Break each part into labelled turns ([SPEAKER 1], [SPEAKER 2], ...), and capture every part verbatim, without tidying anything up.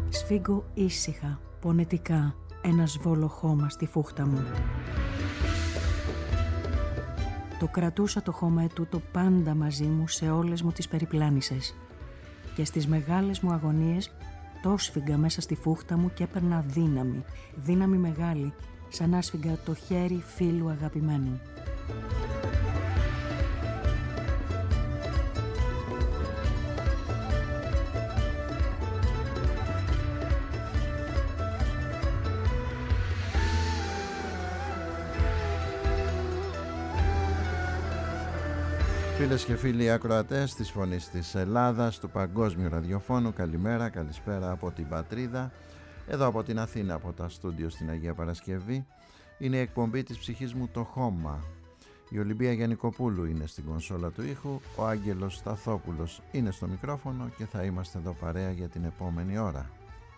[SPEAKER 1] Σφίγγω ήσυχα, πονετικά, ένα σβόλο χώμα στη φούχτα μου. Το κρατούσα το χώμα ετούτο πάντα μαζί μου σε όλες μου τις περιπλάνησες. Και στις μεγάλες μου αγωνίες το σφίγγα μέσα στη φούχτα μου και έπαιρνα δύναμη, δύναμη μεγάλη, σαν να σφίγγα το χέρι φίλου αγαπημένου.
[SPEAKER 2] Φίλες και φίλοι ακροατές της Φωνής της Ελλάδας, του Παγκόσμιου Ραδιοφώνου, καλημέρα, καλησπέρα από την πατρίδα. Εδώ από την Αθήνα, από τα στούντιο στην Αγία Παρασκευή, είναι η εκπομπή της ψυχής μου το χώμα. Η Ολυμπία Γιαννικοπούλου είναι στην κονσόλα του ήχου, ο Άγγελος Σταθόπουλος είναι στο μικρόφωνο και θα είμαστε εδώ παρέα για την επόμενη ώρα.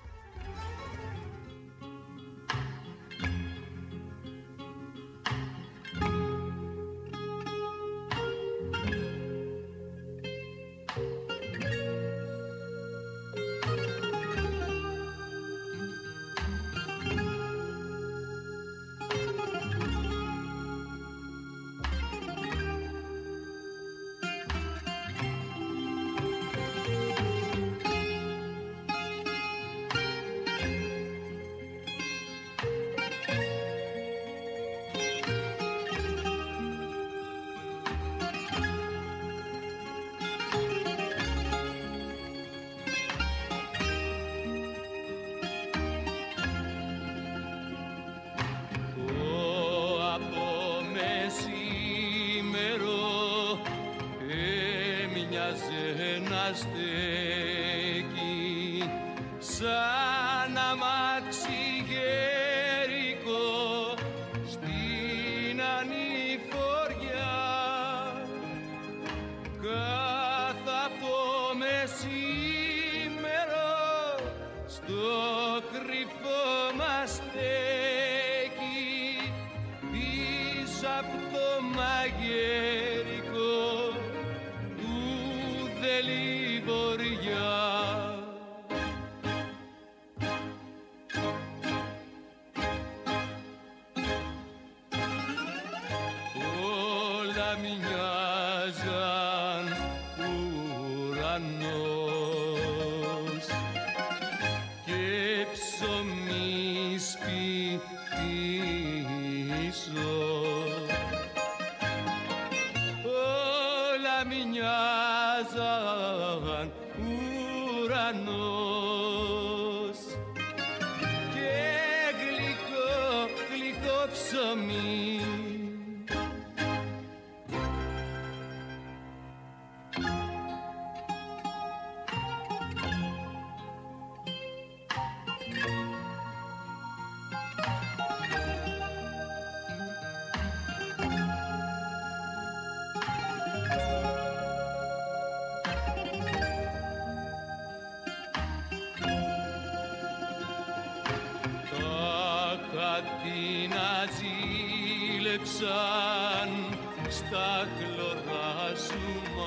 [SPEAKER 3] Στα χλωρά σου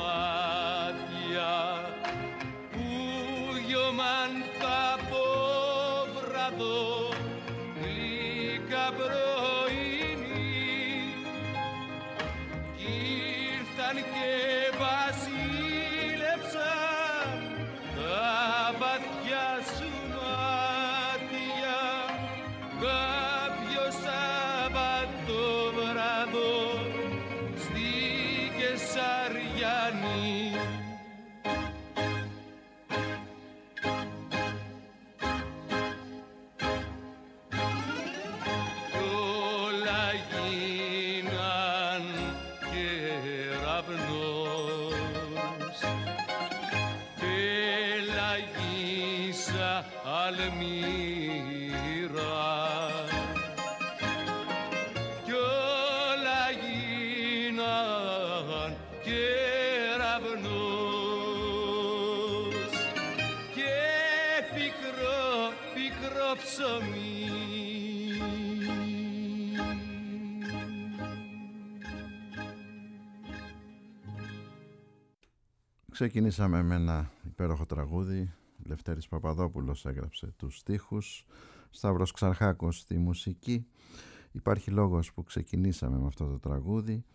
[SPEAKER 3] μάτια που γιωμάν τα πόβραδο γλυκά πρωινή κι ήρθαν και βασίλεψαν τα βαθιά σου μάτια κάποιο Σαββατοβράδο Σαριάννη. Κι όλα γίναν κεραυνός, πελαγίσα αλμύρα. Ψωμί.
[SPEAKER 2] Ξεκινήσαμε με ένα υπέροχο τραγούδι Λευτέρης Παπαδόπουλος έγραψε τους στίχους, Σταύρος Ξαρχάκος στη μουσική. Υπάρχει λόγος που ξεκινήσαμε με αυτό το τραγούδι.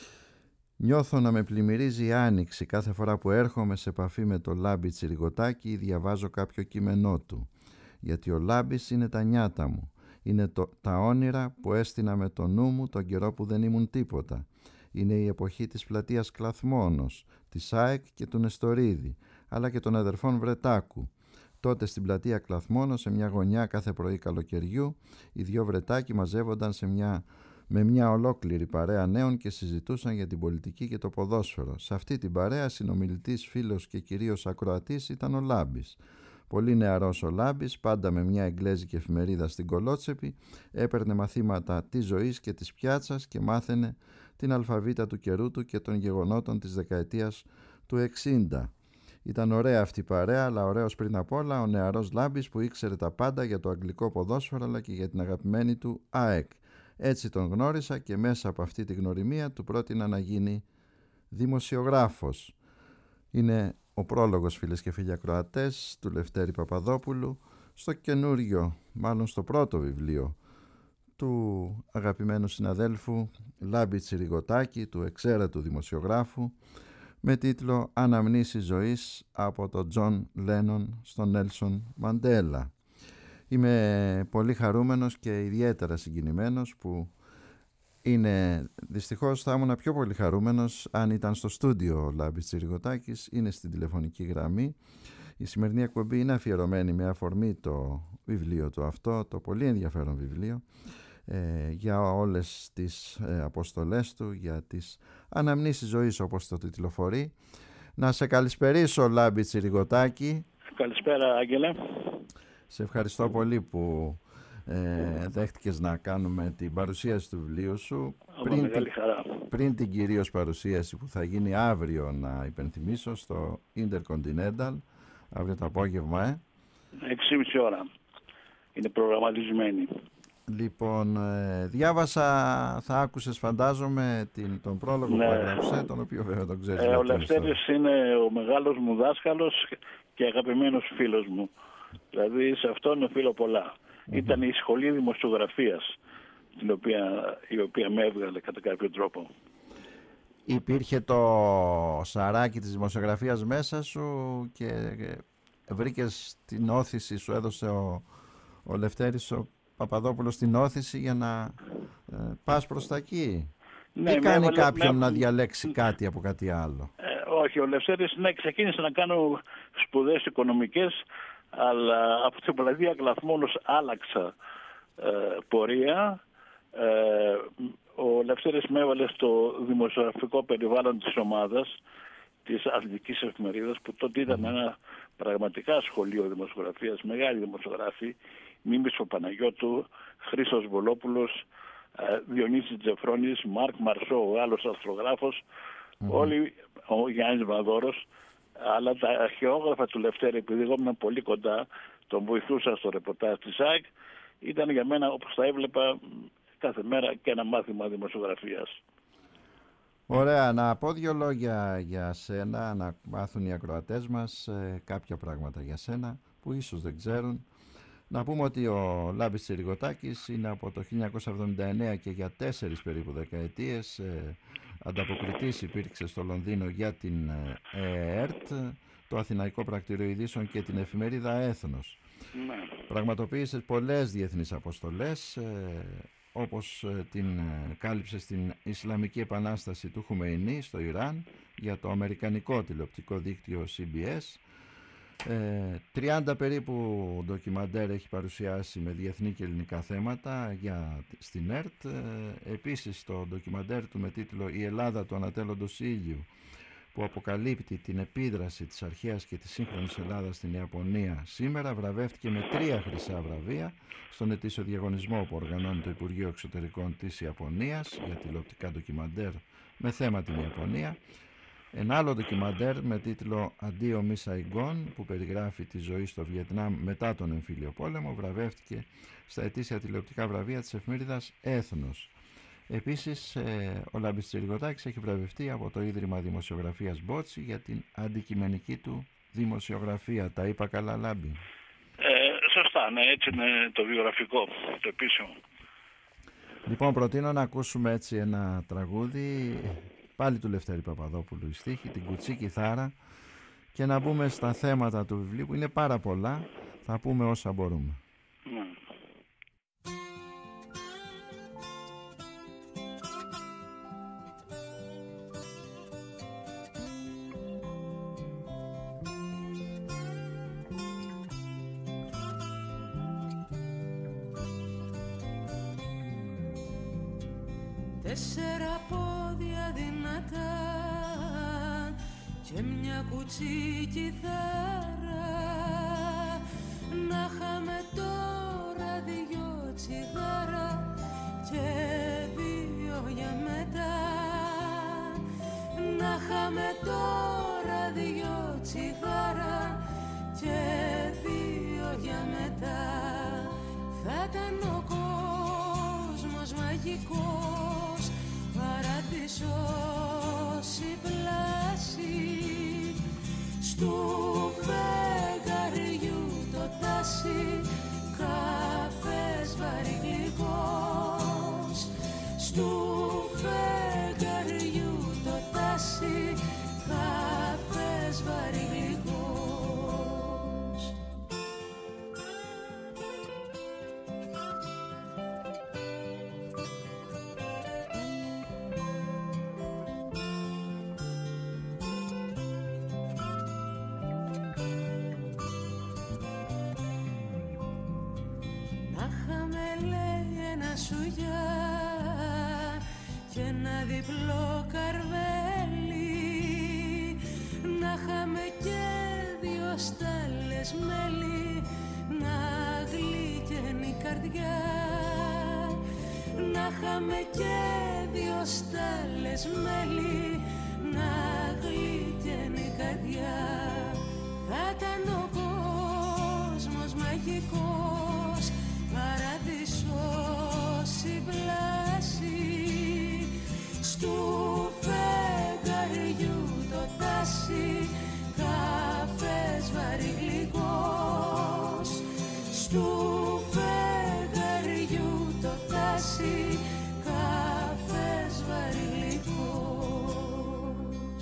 [SPEAKER 2] Νιώθω να με πλημμυρίζει η άνοιξη κάθε φορά που έρχομαι σε επαφή με το Λάμπη Τσιριγωτάκη ή διαβάζω κάποιο κείμενό του. Γιατί ο Λάμπης είναι τα νιάτα μου. Είναι το, τα όνειρα που έστεινα με το νου μου τον καιρό που δεν ήμουν τίποτα. Είναι η εποχή της πλατείας Κλαθμόνος, της ΑΕΚ και του Νεστορίδη, αλλά και των αδερφών Βρετάκου. Τότε στην πλατεία Κλαθμόνος, σε μια γωνιά κάθε πρωί καλοκαιριού, οι δυο Βρετάκοι μαζεύονταν σε μια, με μια ολόκληρη παρέα νέων και συζητούσαν για την πολιτική και το ποδόσφαιρο. Σε αυτή την παρέα συνομιλητής, φίλος και κυρίως ακροατής ήταν ο Λάμπης. Πολύ νεαρός ο Λάμπης, πάντα με μια εγγλέζικη εφημερίδα στην κολότσεπη, έπαιρνε μαθήματα της ζωής και της πιάτσας και μάθαινε την αλφαβήτα του καιρού του και των γεγονότων της δεκαετίας του εξήντα. Ήταν ωραία αυτή η παρέα, αλλά ωραίος πριν απ' όλα ο νεαρός Λάμπης που ήξερε τα πάντα για το αγγλικό ποδόσφαιρο αλλά και για την αγαπημένη του ΑΕΚ. Έτσι τον γνώρισα και μέσα από αυτή τη γνωριμία του πρότεινα να γίνει δημοσιογράφος. Είναι ο πρόλογος, φίλες και φίλοι ακροατές, του Λευτέρη Παπαδόπουλου στο καινούριο, μάλλον στο πρώτο βιβλίο του αγαπημένου συναδέλφου Λάμπη Τσιριγωτάκη, του εξαίρετου δημοσιογράφου, με τίτλο «Αναμνήσεις ζωής από τον Τζον Λένον στον Νέλσον Μαντέλα». Είμαι πολύ χαρούμενος και ιδιαίτερα συγκινημένος που είναι, δυστυχώς θα ήμουν πιο πολύ χαρούμενος αν ήταν στο στούντιο ο Λάμπης Τσιριγωτάκης, είναι στην τηλεφωνική γραμμή. Η σημερινή εκπομπή είναι αφιερωμένη με αφορμή το βιβλίο του αυτό, το πολύ ενδιαφέρον βιβλίο, ε, για όλες τις ε, αποστολές του, για τις αναμνήσεις ζωής όπως το τιτλοφορεί. Να σε καλησπερίσω, Λάμπη Τσιριγωτάκη.
[SPEAKER 4] Καλησπέρα, Άγγελε.
[SPEAKER 2] Σε ευχαριστώ πολύ που ε, δέχτηκες να κάνουμε την παρουσίαση του βιβλίου σου. Πριν,
[SPEAKER 4] μεγάλη χαρά.
[SPEAKER 2] πριν την κυρίως παρουσίαση που θα γίνει αύριο, να υπενθυμίσω, στο Intercontinental, αύριο το απόγευμα, ε.
[SPEAKER 4] έξι και μισή ώρα. Είναι προγραμματισμένη.
[SPEAKER 2] Λοιπόν, ε, διάβασα, θα άκουσες φαντάζομαι την, τον πρόλογο, ναι, που έγραψε, τον οποίο βέβαια τον ξέρεις.
[SPEAKER 4] Ε, ο Λευτέρης είναι ο μεγάλος μου δάσκαλος και αγαπημένος φίλος μου. Δηλαδή σε αυτόν οφείλω πολλά. Mm-hmm. Ήταν η σχολή δημοσιογραφίας την οποία, η οποία με έβγαλε κατά κάποιο τρόπο.
[SPEAKER 2] Υπήρχε το σαράκι της δημοσιογραφίας μέσα σου και βρήκες την όθηση, σου έδωσε ο, ο Λευτέρης ο Παπαδόπουλος την όθηση για να ε, πας προς τα εκεί? Ναι, ή κάνει έβαλε, κάποιον με... να διαλέξει κάτι από κάτι άλλο?
[SPEAKER 4] Ε, όχι, ο Λευτέρης, ναι, ξεκίνησε να κάνω σπουδές οικονομικές, αλλά από την πλατεία Κλαθμόνος άλλαξα ε, πορεία. Ε, ο Λευτέρης με έβαλε στο δημοσιογραφικό περιβάλλον της ομάδας της αθλητικής εφημερίδας, που τότε ήταν mm. ένα πραγματικά σχολείο δημοσιογραφίας, μεγάλοι δημοσιογράφοι, Μίμης ο Παναγιώτου, Χρήστος Βολόπουλος, Διονύσης Τζεφρώνης, Μάρκ Μαρσό, ο Γάλλος αρθρογράφος, mm. όλοι, ο Γιάννης Μαδόρος, αλλά τα αρχαιόγραφα του Λευτέρη, επειδή εγώ ήμουν πολύ κοντά, τον βοηθούσα στο ρεπορτάζ της ΑΕΚ, ήταν για μένα, όπως τα έβλεπα κάθε μέρα, και ένα μάθημα δημοσιογραφίας.
[SPEAKER 2] Ωραία, να πω δύο λόγια για σένα, να μάθουν οι ακροατές μας ε, κάποια πράγματα για σένα που ίσως δεν ξέρουν. Να πούμε ότι ο Λάμπης Τσιριγωτάκης είναι από το χίλια εννιακόσια εβδομήντα εννέα και για τέσσερις περίπου δεκαετίες ε, ανταποκριτής υπήρξε στο Λονδίνο για την ε, ΕΕΡΤ, το Αθηναϊκό Πρακτήριο Ειδήσεων και την εφημερίδα Έθνος. Ναι. Πραγματοποίησε πολλές διεθνείς αποστολές, ε, όπως ε, την ε, κάλυψε στην Ισλαμική Επανάσταση του Χουμεϊνί στο Ιράν για το αμερικανικό τηλεοπτικό δίκτυο σι μπι ες. Ε, τριάντα περίπου ντοκιμαντέρ έχει παρουσιάσει με διεθνή και ελληνικά θέματα για, στην ΕΡΤ. Ε, επίσης το ντοκιμαντέρ του με τίτλο «Η Ελλάδα του ανατέλλοντος ήλιου», που αποκαλύπτει την επίδραση της αρχαίας και της σύγχρονης Ελλάδας στην Ιαπωνία σήμερα, βραβεύτηκε με τρία χρυσά βραβεία στον ετήσιο διαγωνισμό που οργανώνει το Υπουργείο Εξωτερικών της Ιαπωνίας για τηλεοπτικά ντοκιμαντέρ με θέμα την Ιαπωνία. Ένα άλλο ντοκιμαντέρ με τίτλο «Αντίο μη Σαϊγκόν», που περιγράφει τη ζωή στο Βιετνάμ μετά τον εμφύλιο πόλεμο, βραβεύτηκε στα ετήσια τηλεοπτικά βραβεία της εφημερίδας Έθνος. Επίσης, ο Λάμπης Τσιριγωτάκης έχει βραβευτεί από το Ίδρυμα Δημοσιογραφίας Μπότσι για την αντικειμενική του δημοσιογραφία. Τα είπα καλά, Λάμπη?
[SPEAKER 4] Ε, σωστά, ναι, έτσι είναι το βιογραφικό, το επίσημο.
[SPEAKER 2] Λοιπόν, προτείνω να ακούσουμε έτσι ένα τραγούδι, πάλι του Λευτέρη Παπαδόπουλου η στίχη, την Κουτσή Κιθάρα, και να μπούμε στα θέματα του βιβλίου που είναι πάρα πολλά. Θα πούμε όσα μπορούμε.
[SPEAKER 4] Ναι.
[SPEAKER 5] Τέσσερα πόδια δυνατά και μια κουτσή κιθάρα, να χάμε τώρα δυο τσιγάρα και δύο για μετά. Να χάμε τώρα δυο τσιγάρα και δύο για μετά. Θα ήταν ο κόσμος μαγικός, παράδεισος η πλάση, στου φεγγαριού το τάσι, καφές βαρύ γλυκός. Στου φεγγαριού το τάσι, καφές βαρύ γλυκός. Σουγιά και ένα διπλό καρβέλι, να χάμε και δυο στάλες μέλι, να γλυκαίνει η καρδιά. Να χάμε και δυο στάλες μέλι, να γλυκαίνει η καρδιά. Θα ήταν ο κόσμος μαγικός, παράδεισος η πλάση, στου φεγγαριού το τάσι, καφές βαρύ γλυκός. Στου φεγγαριού το τάσι, καφές βαρύ γλυκός.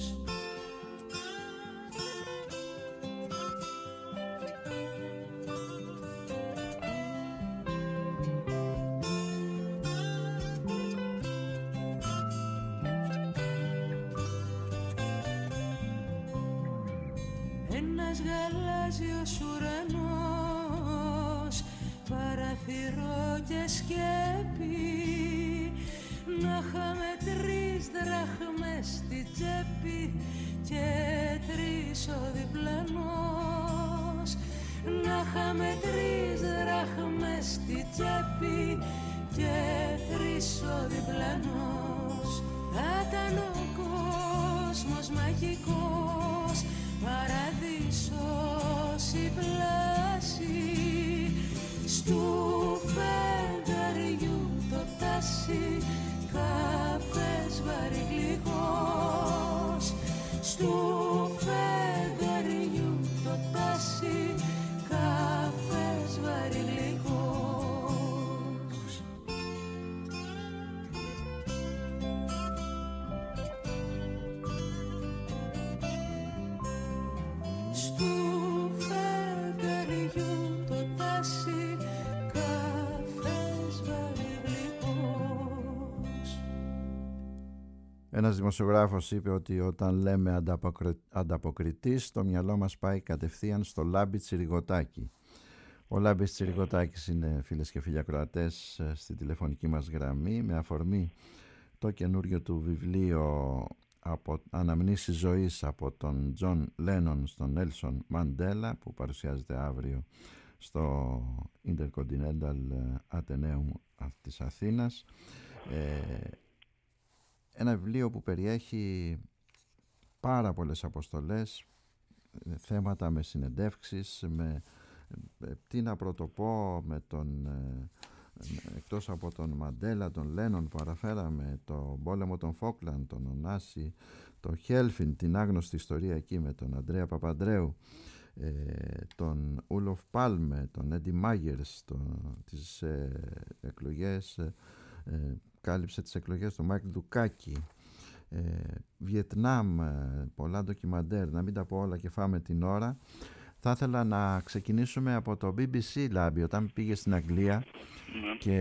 [SPEAKER 5] Ένας γαλάζιος ουρανός, παραθυρό και σκέπη, να χάμε τρεις δραχμές στη τσέπη και τρεις ο διπλανός. Να χάμε τρεις δραχμές στη τσέπη και τρεις ο διπλανός. Θα ήταν ο κόσμος μαγικός, παράδεισος η πλάση, στου φεγγαριού το τάσι, καφές βαρύ γλυκός. Στου φεγγαριού το τάσι, καφές βαρύ γλυκός. Στου φεγγαριού το τάσι, καφές βαρύ γλυκός.
[SPEAKER 2] Ένας δημοσιογράφος είπε ότι όταν λέμε ανταποκρι... ανταποκριτής, το μυαλό μας πάει κατευθείαν στο Λάμπη Τσιριγωτάκη. Ο Λάμπης Τσιριγωτάκης είναι, φίλες και φίλοι ακροατές, στη τηλεφωνική μας γραμμή, με αφορμή το καινούριο του βιβλίο από Αναμνήσεις ζωής από τον Τζον Λένον στον Νέλσον Μαντέλα, που παρουσιάζεται αύριο στο Intercontinental Atheneum της Αθήνας. Ε, ένα βιβλίο που περιέχει πάρα πολλές αποστολές, θέματα με συνεντεύξεις, με τι να πρωτοπώ, με τον, εκτός από τον Μαντέλα, τον Λένον που αναφέραμε, τον πόλεμο των Φόκλαντ, τον Ονάση, το Χέλφιν, την άγνωστη ιστορία εκεί με τον Αντρέα Παπαντρέου, ε, τον Ούλοφ Πάλμε, τον Έντι Μάγερς, τον, τις ε, εκλογές, ε, κάλυψε τις εκλογές του Μάικλ Ντουκάκη, ε, Βιετνάμ, ε, πολλά ντοκιμαντέρ, να μην τα πω όλα και φάμε την ώρα. Θα ήθελα να ξεκινήσουμε από το μπι μπι σι, Λάμπη, όταν πήγε στην Αγγλία
[SPEAKER 4] Ναι.
[SPEAKER 2] και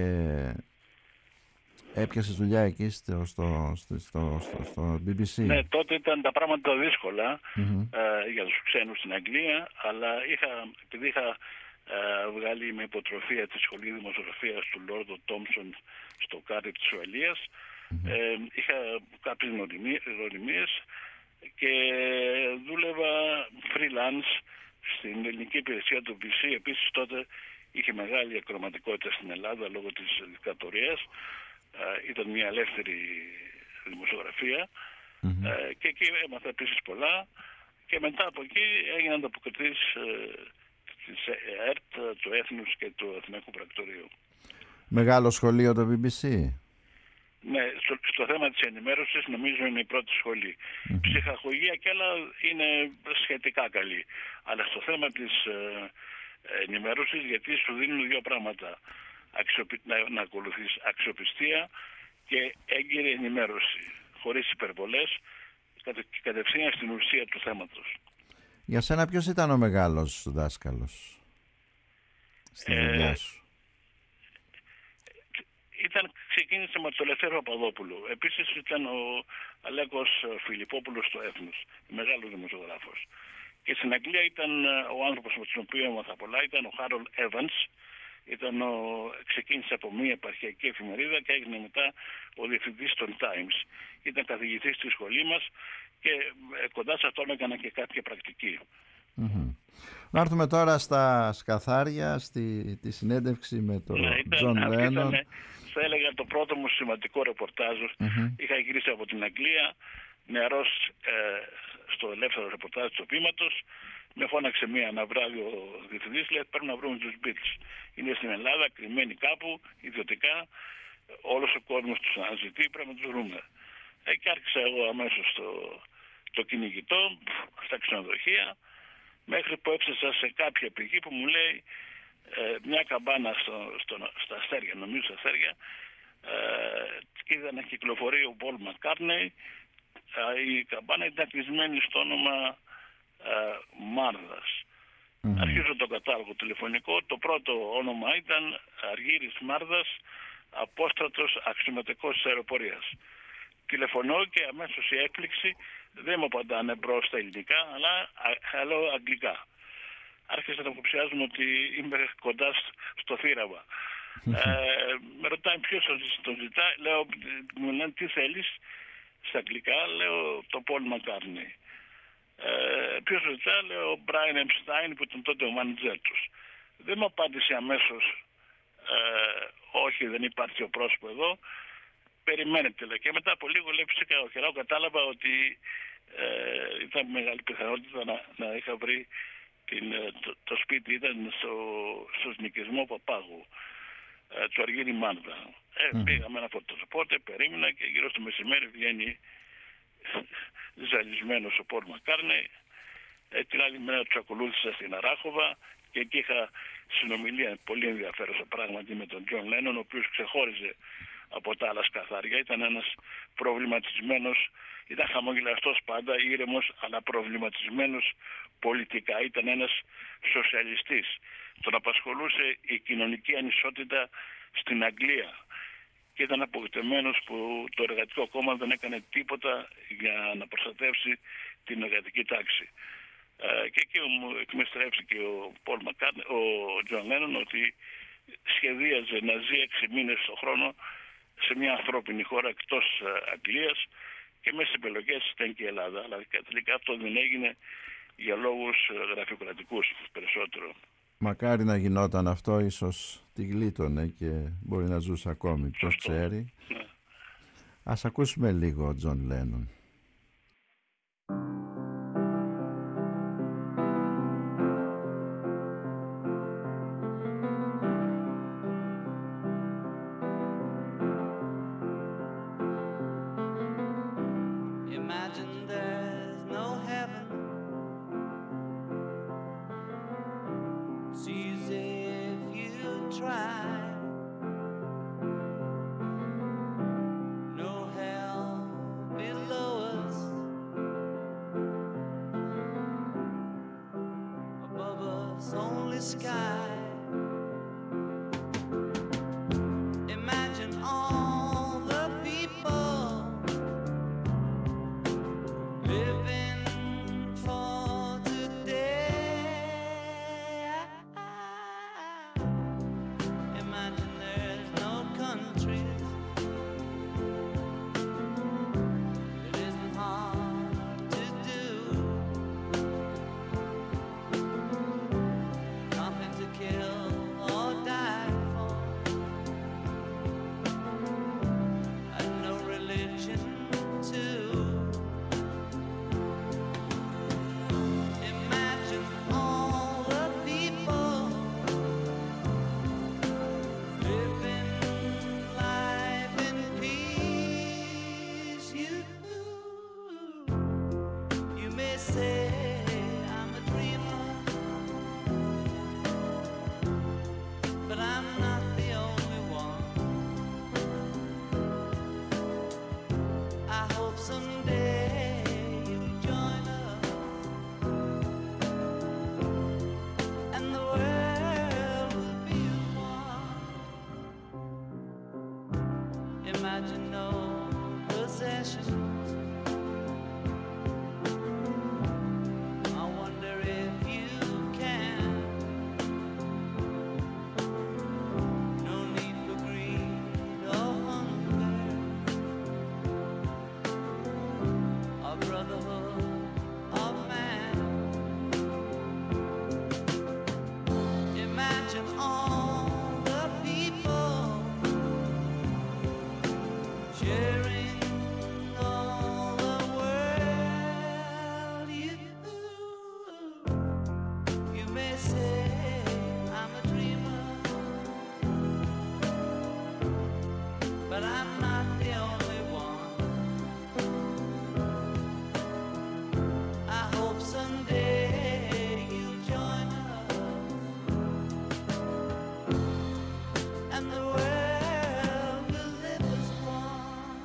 [SPEAKER 2] έπιασες δουλειά εκεί στο, στο, στο, στο, στο, στο μπι μπι σι.
[SPEAKER 4] Ναι, τότε ήταν τα πράγματα δύσκολα
[SPEAKER 2] Mm-hmm.
[SPEAKER 4] ε, για τους ξένους στην Αγγλία, αλλά είχα, επειδή είχα ε, βγάλει με υποτροφία τη σχολή δημοσιογραφίας του Λόρδο Τόμψον στο Κάρδιφ της Ουαλίας,
[SPEAKER 2] Mm-hmm.
[SPEAKER 4] ε, είχα κάποιες γνωριμίες και δούλευα freelance στην ελληνική υπηρεσία του μπι μπι σι. Επίσης τότε είχε μεγάλη ακροματικότητα στην Ελλάδα λόγω της δικτατορίας. Ε, ήταν μια ελεύθερη δημοσιογραφία.
[SPEAKER 2] Mm-hmm.
[SPEAKER 4] Ε, και εκεί έμαθα επίσης πολλά και μετά από εκεί έγινα ανταποκριτής ε, της ΕΡΤ, του Έθνους και του Αθηναϊκού Πρακτορείου.
[SPEAKER 2] Μεγάλο σχολείο το μπι μπι σι.
[SPEAKER 4] Ναι, στο, στο θέμα της ενημέρωσης νομίζω είναι η πρώτη σχολή. Mm-hmm. Ψυχαγωγία και άλλα είναι σχετικά καλή. Αλλά στο θέμα της ε, ενημέρωσης, γιατί σου δίνουν δύο πράγματα. Αξιοπι... Να, να ακολουθείς αξιοπιστία και έγκυρη ενημέρωση. Χωρίς υπερβολές και κατευθείαν στην ουσία του θέματος.
[SPEAKER 2] Για σένα ποιος ήταν ο μεγάλος δάσκαλος στη
[SPEAKER 4] Ε,
[SPEAKER 2] δουλειά σου?
[SPEAKER 4] Ήταν, ξεκίνησε με τον Ελευθέριο Παπαδόπουλο. Επίσης ήταν ο Αλέκος Φιλιππόπουλος στο Έθνος, μεγάλος δημοσιογράφος. Και στην Αγγλία ήταν ο άνθρωπος με τον οποίο έμαθα πολλά, ήταν ο Χάρολ Evans. Ήταν ο, ξεκίνησε από μια επαρχιακή εφημερίδα και έγινε μετά ο διευθυντής των Times. Ήταν καθηγητής στη σχολή μας και κοντά σε αυτόν έκανα και κάποια πρακτική.
[SPEAKER 2] Mm-hmm. Να έρθουμε τώρα στα σκαθάρια, στη τη συνέντευξη με τον Τζον
[SPEAKER 4] ναι,
[SPEAKER 2] Λένον.
[SPEAKER 4] Θα έλεγα το πρώτο μου σημαντικό ρεπορτάζ. Mm-hmm. Είχα γυρίσει από την Αγγλία, νεαρός ε, στο ελεύθερο ρεπορτάζ του Βήματος. Με φώναξε μία ένα βράδυ ο διευθυντής, λέει πρέπει να βρούμε τους Beatles. Είναι στην Ελλάδα, κρυμμένοι κάπου, ιδιωτικά, όλος ο κόσμος τους αναζητεί, πρέπει να τους βρούμε. Ε, και άρχισα εγώ αμέσως το, το κυνηγητό, στα ξενοδοχεία, μέχρι που έφτασα σε κάποια πηγή που μου λέει ε, μια καμπάνα στο, στο, στα αστέρια, νομίζω στα αστέρια, ε, είδα να κυκλοφορεί ο Πολ Μακκάρτνεϊ, ε, η καμπάνα ήταν κλεισμένη στο όνομα ε, Μάρδας. Mm-hmm. Αρχίζω το κατάλογο τηλεφωνικό, το πρώτο όνομα ήταν Αργύρης Μάρδας, απόστρατος αξιωματικός της αεροπορίας. Τηλεφωνώ και αμέσως η έκπληξη, δεν μου απαντάνε μπρος στα ελληνικά, αλλά hello αγγλικά. Άρχισα να υποψιάζουν ότι είμαι κοντά στο θύραμα. ε, με ρωτάει ποιος τον ζητά, λέω, μου λένε τι θέλεις στα αγγλικά, λέω το Paul McCartney. Ε, ποιος ζητά, λέω ο Brian Epstein που ήταν τότε ο μάνιτζερ τους. Δεν μου απάντησε αμέσως, ε, όχι δεν υπάρχει ο πρόσωπο εδώ, περιμένετε λέει. Και μετά από λίγο λέει φυσικά ο καιρό κατάλαβα ότι ε, ήταν μεγάλη πιθανότητα να, να είχα βρει την, το, το σπίτι ήταν στο, στο σνοικισμό Παπάγου ε, του Αργύρη Μάρδα. Ε, mm. Πήγαμε ένα φωτοσπότε, περίμενα και γύρω στο μεσημέρι βγαίνει ζαλισμένος ο Πολ Μακκάρτνεϊ. Ε, την άλλη μέρα τους ακολούθησα στην Αράχοβα και εκεί είχα συνομιλία πολύ ενδιαφέρουσα πράγματι με τον Τζον Λένον, ο οποίος ξεχώριζε από τα άλλα σκαθάρια. Ήταν ένας προβληματισμένος, ήταν χαμογελαστός πάντα, ήρεμος, αλλά προβληματισμένος πολιτικά. Ήταν ένας σοσιαλιστής. Τον απασχολούσε η κοινωνική ανισότητα στην Αγγλία και ήταν απογοητευμένος που το Εργατικό Κόμμα δεν έκανε τίποτα για να προστατεύσει την εργατική τάξη. Ε, και εκεί μου εκμεστρέφθηκε ο Πολ Μακκάρτνεϊ, ο Τζον Λένον, ότι σχεδίαζε να ζει έξι μήνες το χρόνο σε μια ανθρώπινη χώρα εκτός Αγγλίας και μέσα στις επιλογές ήταν και η Ελλάδα. Αλλά τελικά αυτό δεν έγινε για λόγους γραφειοκρατικούς περισσότερο.
[SPEAKER 2] Μακάρι να γινόταν αυτό, ίσως τη γλίτωνε και μπορεί να ζούσε ακόμη, ποιος ξέρει.
[SPEAKER 4] Ναι.
[SPEAKER 2] Ας ακούσουμε λίγο Τζον Λένον.
[SPEAKER 3] In
[SPEAKER 6] Imagine there's no heaven. It's easy if you try. No hell below us. Above us only sky. Imagine all the people living for today. Imagine there's no countries. It isn't hard to do. Nothing to kill or die for. And no religion too. Imagine all the people living life in peace. You, you may say I'm a dreamer, but I'm not the only one. I hope someday you'll join us, and the world will be as one. Imagine no possessions. I wonder if you can. No need for greed or hunger. A brotherhood of man. Imagine all the people sharing all the world. You, you may say I'm a dreamer, but I'm not the only one. I hope someday you'll join us, and the world will live as one.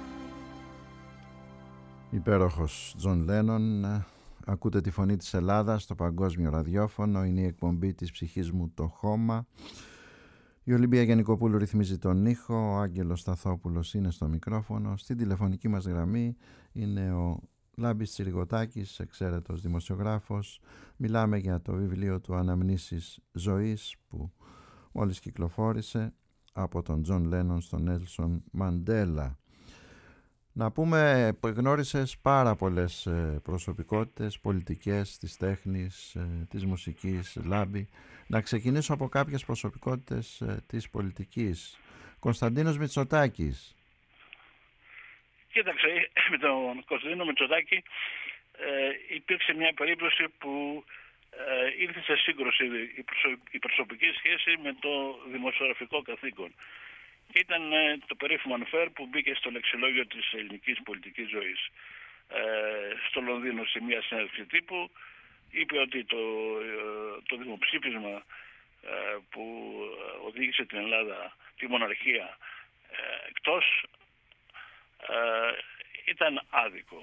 [SPEAKER 2] Υπέροχος Τζον Λένον. Ακούτε τη φωνή της Ελλάδας στο παγκόσμιο ραδιόφωνο. Είναι η εκπομπή της ψυχής μου το χώμα. Η Ολυμπία Γιαννικοπούλου ρυθμίζει τον ήχο. Ο Άγγελος Σταθόπουλος είναι στο μικρόφωνο. Στην τηλεφωνική μας γραμμή είναι ο Λάμπης Τσιριγωτάκης, εξαίρετος δημοσιογράφος. Μιλάμε για το βιβλίο του «Αναμνήσεις ζωής» που μόλις κυκλοφόρησε από τον Τζον Λένον στον Νέλσον Μαντέλα. Να πούμε, γνώρισες πάρα πολλές ε, προσωπικότητες πολιτικές, της τέχνης, ε, της μουσικής, Λάμπη. Να ξεκινήσω από κάποιες προσωπικότητες ε, της πολιτικής. Κωνσταντίνος Μητσοτάκης.
[SPEAKER 4] Κοίταξε, με τον Κωνσταντίνο Μητσοτάκη ε, υπήρξε μια περίπτωση που ε, ήρθε σε σύγκρουση η, προσω, η προσωπική σχέση με το δημοσιογραφικό καθήκον. Και ήταν ε, το περίφημο ανφέρ που μπήκε στο λεξιλόγιο της ελληνικής πολιτικής ζωής. Ε, στο Λονδίνο, σε μια συνέντευξη τύπου, είπε ότι το, ε, το δημοψήφισμα ε, που οδήγησε την Ελλάδα, τη μοναρχία, ε, εκτός, ε, ήταν άδικο.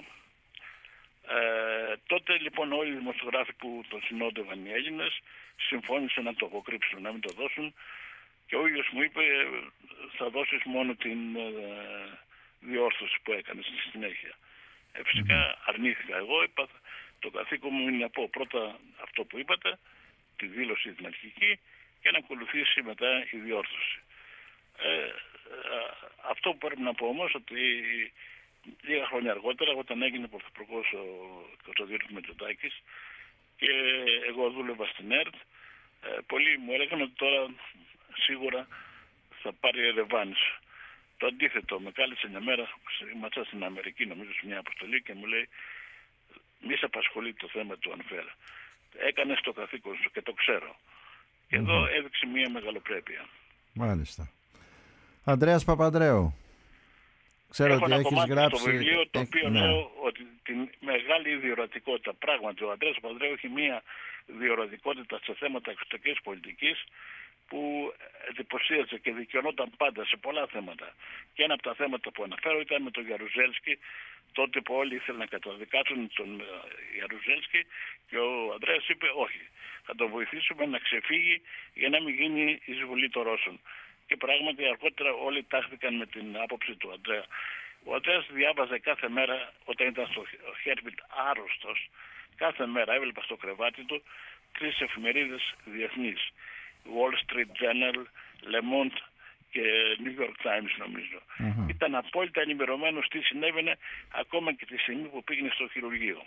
[SPEAKER 4] Ε, τότε λοιπόν όλοι οι δημοσιογράφοι που τον συνόδευαν οι Έλληνες συμφώνησαν να το αποκρύψουν, να μην το δώσουν, και ο ίδιος μου είπε θα δώσεις μόνο την ε, διόρθωση που έκανε στη συνέχεια. Ε, φυσικά αρνήθηκα. Εγώ είπα το καθήκον μου είναι να πω πρώτα αυτό που είπατε, τη δήλωση την αρχική, και να ακολουθήσει μετά η διόρθωση. Ε, ε, αυτό που πρέπει να πω όμως ότι λίγα χρόνια αργότερα, όταν έγινε πρωθυπουργός ο Κωνσταντίνος Μητσοτάκης και εγώ δούλευα στην ΕΡΤ, ε, πολλοί μου έλεγαν ότι τώρα σίγουρα θα πάρει ρεβάνς. Το αντίθετο, με κάλεσε μια μέρα, ήμασταν στην Αμερική νομίζω σε μια αποστολή και μου λέει μη σε απασχολεί το θέμα του ανφέρα. Έκανες το καθήκον σου και το ξέρω. Και εδώ mm-hmm. έδειξε μια μεγαλοπρέπεια.
[SPEAKER 2] Μάλιστα. Ανδρέας Παπανδρέου. Ξέρω
[SPEAKER 4] Έχω
[SPEAKER 2] ότι
[SPEAKER 4] ένα
[SPEAKER 2] έχεις
[SPEAKER 4] κομμάτι
[SPEAKER 2] γράψει...
[SPEAKER 4] στο βιβλίο το
[SPEAKER 2] έχ-
[SPEAKER 4] οποίο
[SPEAKER 2] ναι.
[SPEAKER 4] λέω ότι την μεγάλη διορατικότητα, πράγματι ο Ανδρέας Παπανδρέου έχει μία διορατικότητα σε θέματα εξωτερικής πολιτικής που εντυπωσίαζε και δικαιωνόταν πάντα σε πολλά θέματα. Και ένα από τα θέματα που αναφέρω ήταν με τον Γιαρουζέλσκι, τότε που όλοι ήθελαν να καταδικάσουν τον Γιαρουζέλσκι, και ο Ανδρέας είπε όχι, θα τον βοηθήσουμε να ξεφύγει για να μην γίνει εισβολή των Ρώσων. Και πράγματι αργότερα όλοι τάχθηκαν με την άποψη του Ανδρέα. Ο Ανδρέας διάβαζε κάθε μέρα, όταν ήταν στο Χέρμπιτ άρρωστος, κάθε μέρα έβλεπα στο κρεβάτι του τρεις εφημερίδες διεθνείς. Wall Street Journal, Le Monde και New York Times νομίζω. Mm-hmm. Ήταν απόλυτα ενημερωμένος τι συνέβαινε ακόμα και τη στιγμή που πήγαινε στο χειρουργείο.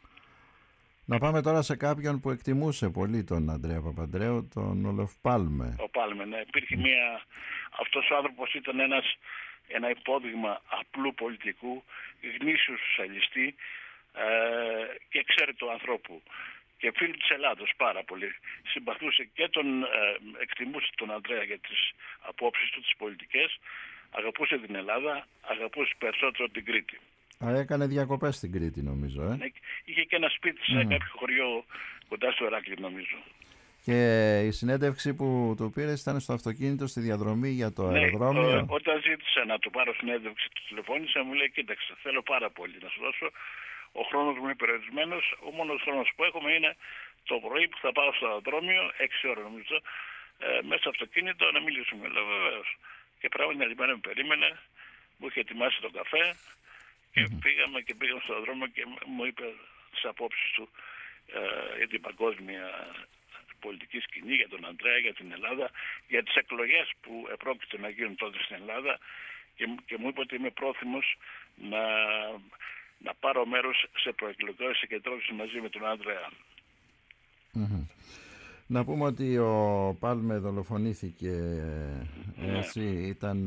[SPEAKER 2] Να πάμε τώρα σε κάποιον που εκτιμούσε πολύ τον Ανδρέα Παπανδρέου, τον Όλοφ Πάλμε.
[SPEAKER 4] Ο Πάλμε, ναι. Υπήρχε μια... Αυτός ο άνθρωπος ήταν ένας, ένα υπόδειγμα απλού πολιτικού, γνήσιου σοσιαλιστή ε, και εξαίρετου ανθρώπου. Και φίλου της Ελλάδος πάρα πολύ. Συμπαθούσε και τον, ε, εκτιμούσε τον Ανδρέα για τις απόψεις του, τις πολιτικές, αγαπούσε την Ελλάδα, αγαπούσε περισσότερο την Κρήτη.
[SPEAKER 2] Α, έκανε διακοπές στην Κρήτη νομίζω, ε.
[SPEAKER 4] Ναι, είχε και ένα σπίτι σε mm. κάποιο χωριό κοντά στο Ηράκλειο νομίζω.
[SPEAKER 2] Και η συνέντευξη που του πήρε ήταν στο αυτοκίνητο στη διαδρομή για το
[SPEAKER 4] ναι,
[SPEAKER 2] αεροδρόμιο.
[SPEAKER 4] Ό, όταν ζήτησα να του πάρω συνέντευξη, του τηλεφώνησα, μου λέει κοίταξε, θέλω πάρα πολύ να σου δώσω. Ο χρόνος μου είναι περιορισμένος. Ο μόνος χρόνος που έχουμε είναι το πρωί που θα πάω στο αεροδρόμιο, έξι ώρα νομίζω, ε, μέσα στο αυτοκίνητο να μιλήσουμε. Λέω βεβαίως. Και πράγματι την άλλη μέρα με περίμενε, μου είχε ετοιμάσει τον καφέ και mm-hmm. πήγαμε και πήγαμε στο αεροδρόμιο και μου είπε τις απόψεις του ε, για την παγκόσμια πολιτική σκηνή, για τον Ανδρέα, για την Ελλάδα, για τις εκλογές που επρόκειται να γίνουν τότε στην Ελλάδα και, και μου είπε ότι είμαι πρόθυμος να. να πάρω μέρος σε προεκλογικές συγκεντρώσεις μαζί με τον Ανδρέα.
[SPEAKER 2] Mm-hmm. Να πούμε ότι ο Πάλμε δολοφονήθηκε, ναι. έτσι, ήταν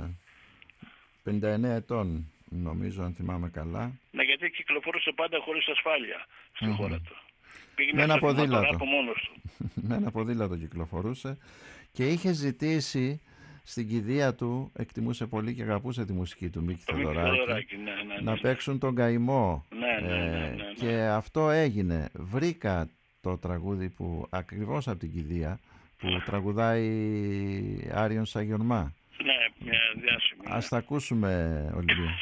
[SPEAKER 2] πενήντα εννέα ετών, νομίζω, αν θυμάμαι καλά.
[SPEAKER 4] Ναι, γιατί κυκλοφορούσε πάντα χωρίς ασφάλεια στην mm-hmm. χώρα του. Πήγαινε
[SPEAKER 2] με ένα ποδήλατο.
[SPEAKER 4] Από μόνος του.
[SPEAKER 2] με ένα ποδήλατο κυκλοφορούσε και είχε ζητήσει στην κηδεία του, εκτιμούσε πολύ και αγαπούσε τη μουσική του Μίκη Θεοδωράκη, ναι, ναι, ναι, να παίξουν τον καημό.
[SPEAKER 4] Ναι, ναι, ναι, ναι, ναι.
[SPEAKER 2] Ε, και αυτό έγινε. Βρήκα το τραγούδι που ακριβώς από την κηδεία που τραγουδάει Άριον Σαγιονμά.
[SPEAKER 4] Ναι, μια διάσημη.
[SPEAKER 2] Ας τα ακούσουμε, Ολυμπία.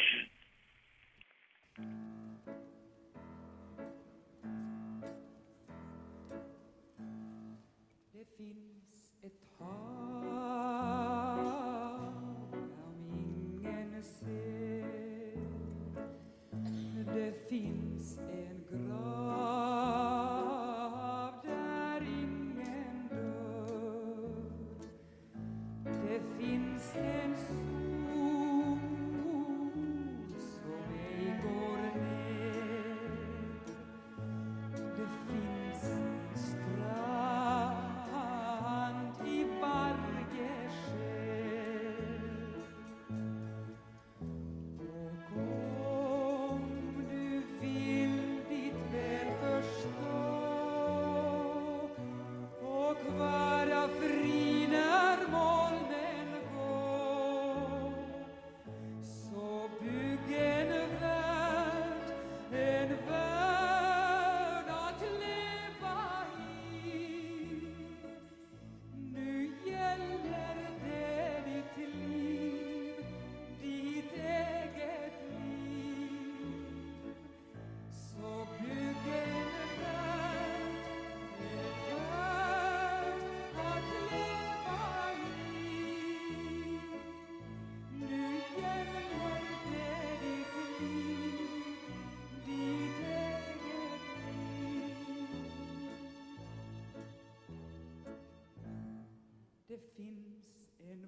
[SPEAKER 5] Det finns en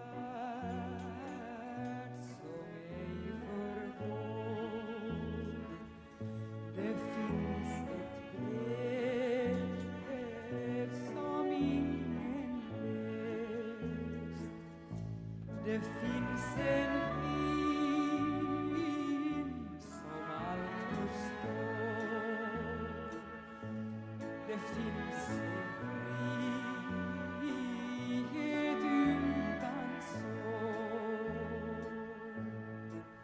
[SPEAKER 5] värld som ej förgår. Det finns ett brev som ingen läst. Det finns en vind som allt förstår. Det finns en frihet utan sorg.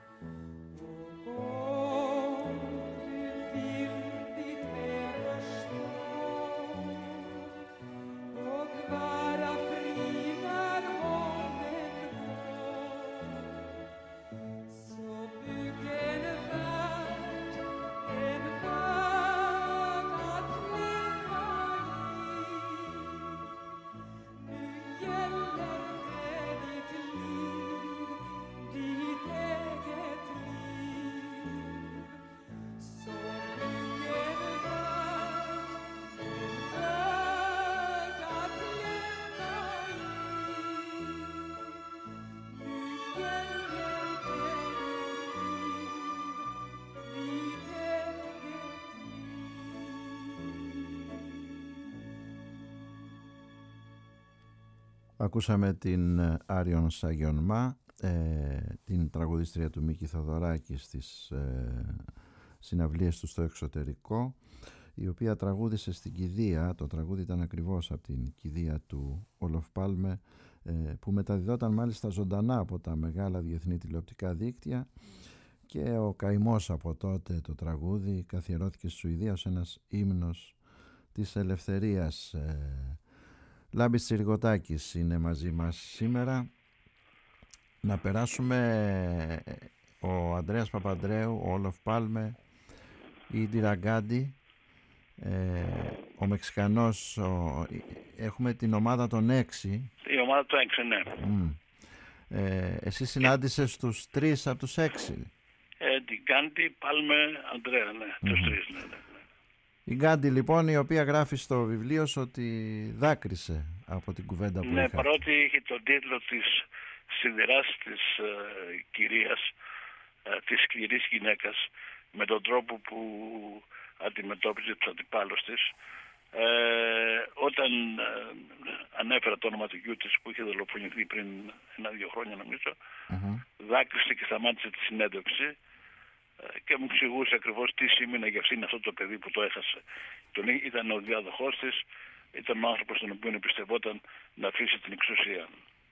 [SPEAKER 2] Ακούσαμε την Άριον Σαγιονμά, ε, την τραγουδίστρια του Μίκη Θοδωράκη στις ε, συναυλίες του στο εξωτερικό, η οποία τραγούδισε στην κηδεία. Το τραγούδι ήταν ακριβώς από την κηδεία του Όλοφ Πάλμε, ε, που μεταδιδόταν μάλιστα ζωντανά από τα μεγάλα διεθνή τηλεοπτικά δίκτυα, και ο καημός από τότε το τραγούδι καθιερώθηκε στη Σουηδία ως ένας ύμνος της ελευθερίας. ε, Λάμπης Τσιριγωτάκης είναι μαζί μας σήμερα. Να περάσουμε ο Ανδρέας Παπαντρέου, ο Όλοφ Πάλμε, η Ιντίρα Γκάντι, ε, ο Μεξικανός, ο, έχουμε την ομάδα των έξι.
[SPEAKER 4] Η ομάδα των έξι, ναι.
[SPEAKER 2] Mm. Ε, εσύ συνάντησες τους τρεις από τους έξι.
[SPEAKER 4] Ε, την Γκάντι, Πάλμε, Ανδρέα, ναι. Mm-hmm. Τους τρεις, ναι, ναι.
[SPEAKER 2] Η Γκάντι λοιπόν, η οποία γράφει στο βιβλίο σου ότι δάκρυσε από την κουβέντα που
[SPEAKER 4] ναι,
[SPEAKER 2] είχα.
[SPEAKER 4] παρότι είχε τον τίτλο της σιδεράς της ε, κυρίας, ε, της σκληρής γυναίκας, με τον τρόπο που αντιμετώπιζε τους αντιπάλους της, ε, όταν ε, ανέφερα το όνομα του γιού της που είχε δολοφονηθεί πριν ένα-δύο χρόνια νομίζω, mm-hmm. δάκρυσε και σταμάτησε τη συνέντευξη και μου εξηγούσε ακριβώς τι σήμαινε για αυτήν αυτό το παιδί που το έχασε. Τον, ήταν ο διάδοχός της, ήταν ο άνθρωπος τον οποίο εμπιστευόταν να αφήσει την εξουσία.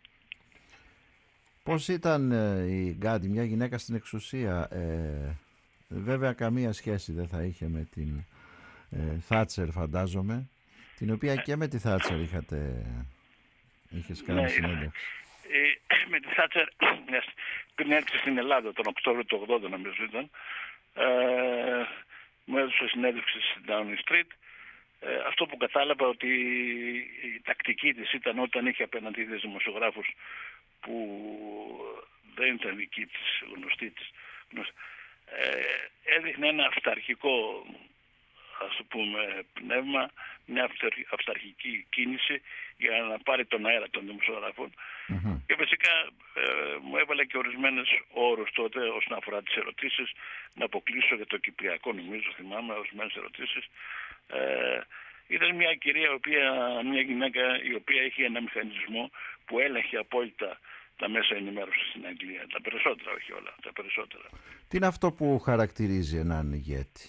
[SPEAKER 2] Πώς ήταν ε, η Γκάντι, μια γυναίκα στην εξουσία? Ε, βέβαια καμία σχέση δεν θα είχε με την ε, Θάτσερ, φαντάζομαι, την οποία και με τη Θάτσερ είχατε, είχες κάνει
[SPEAKER 4] ναι,
[SPEAKER 2] συνέντευξη.
[SPEAKER 4] Ε, με τη Θάτσερ πριν έρθει στην Ελλάδα τον Οκτώβριο του ογδόντα νομίζω ήταν, ε, μου έδωσε συνέντευξη στην Downing Street. Ε, αυτό που κατάλαβα ότι η τακτική της ήταν όταν είχε απέναντι της δημοσιογράφους που δεν ήταν δική της, γνωστή της, γνωστή, ε, έδειχνε ένα αυταρχικό, ας το πούμε, πνεύμα, μια αυταρχική κίνηση για να πάρει τον αέρα των δημοσιογράφων. Mm-hmm. Και φυσικά ε, μου έβαλε και ορισμένες όρους τότε όσον αφορά τις ερωτήσεις, να αποκλείσω για το Κυπριακό, νομίζω, θυμάμαι, ορισμένες ερωτήσεις. Ε, ήταν μια κυρία, η οποία, μια γυναίκα η οποία είχε ένα μηχανισμό που έλεγχε απόλυτα τα μέσα ενημέρωσης στην Αγγλία. Τα περισσότερα, όχι όλα, τα περισσότερα.
[SPEAKER 2] Τι είναι αυτό που χαρακτηρίζει έναν ηγέτη?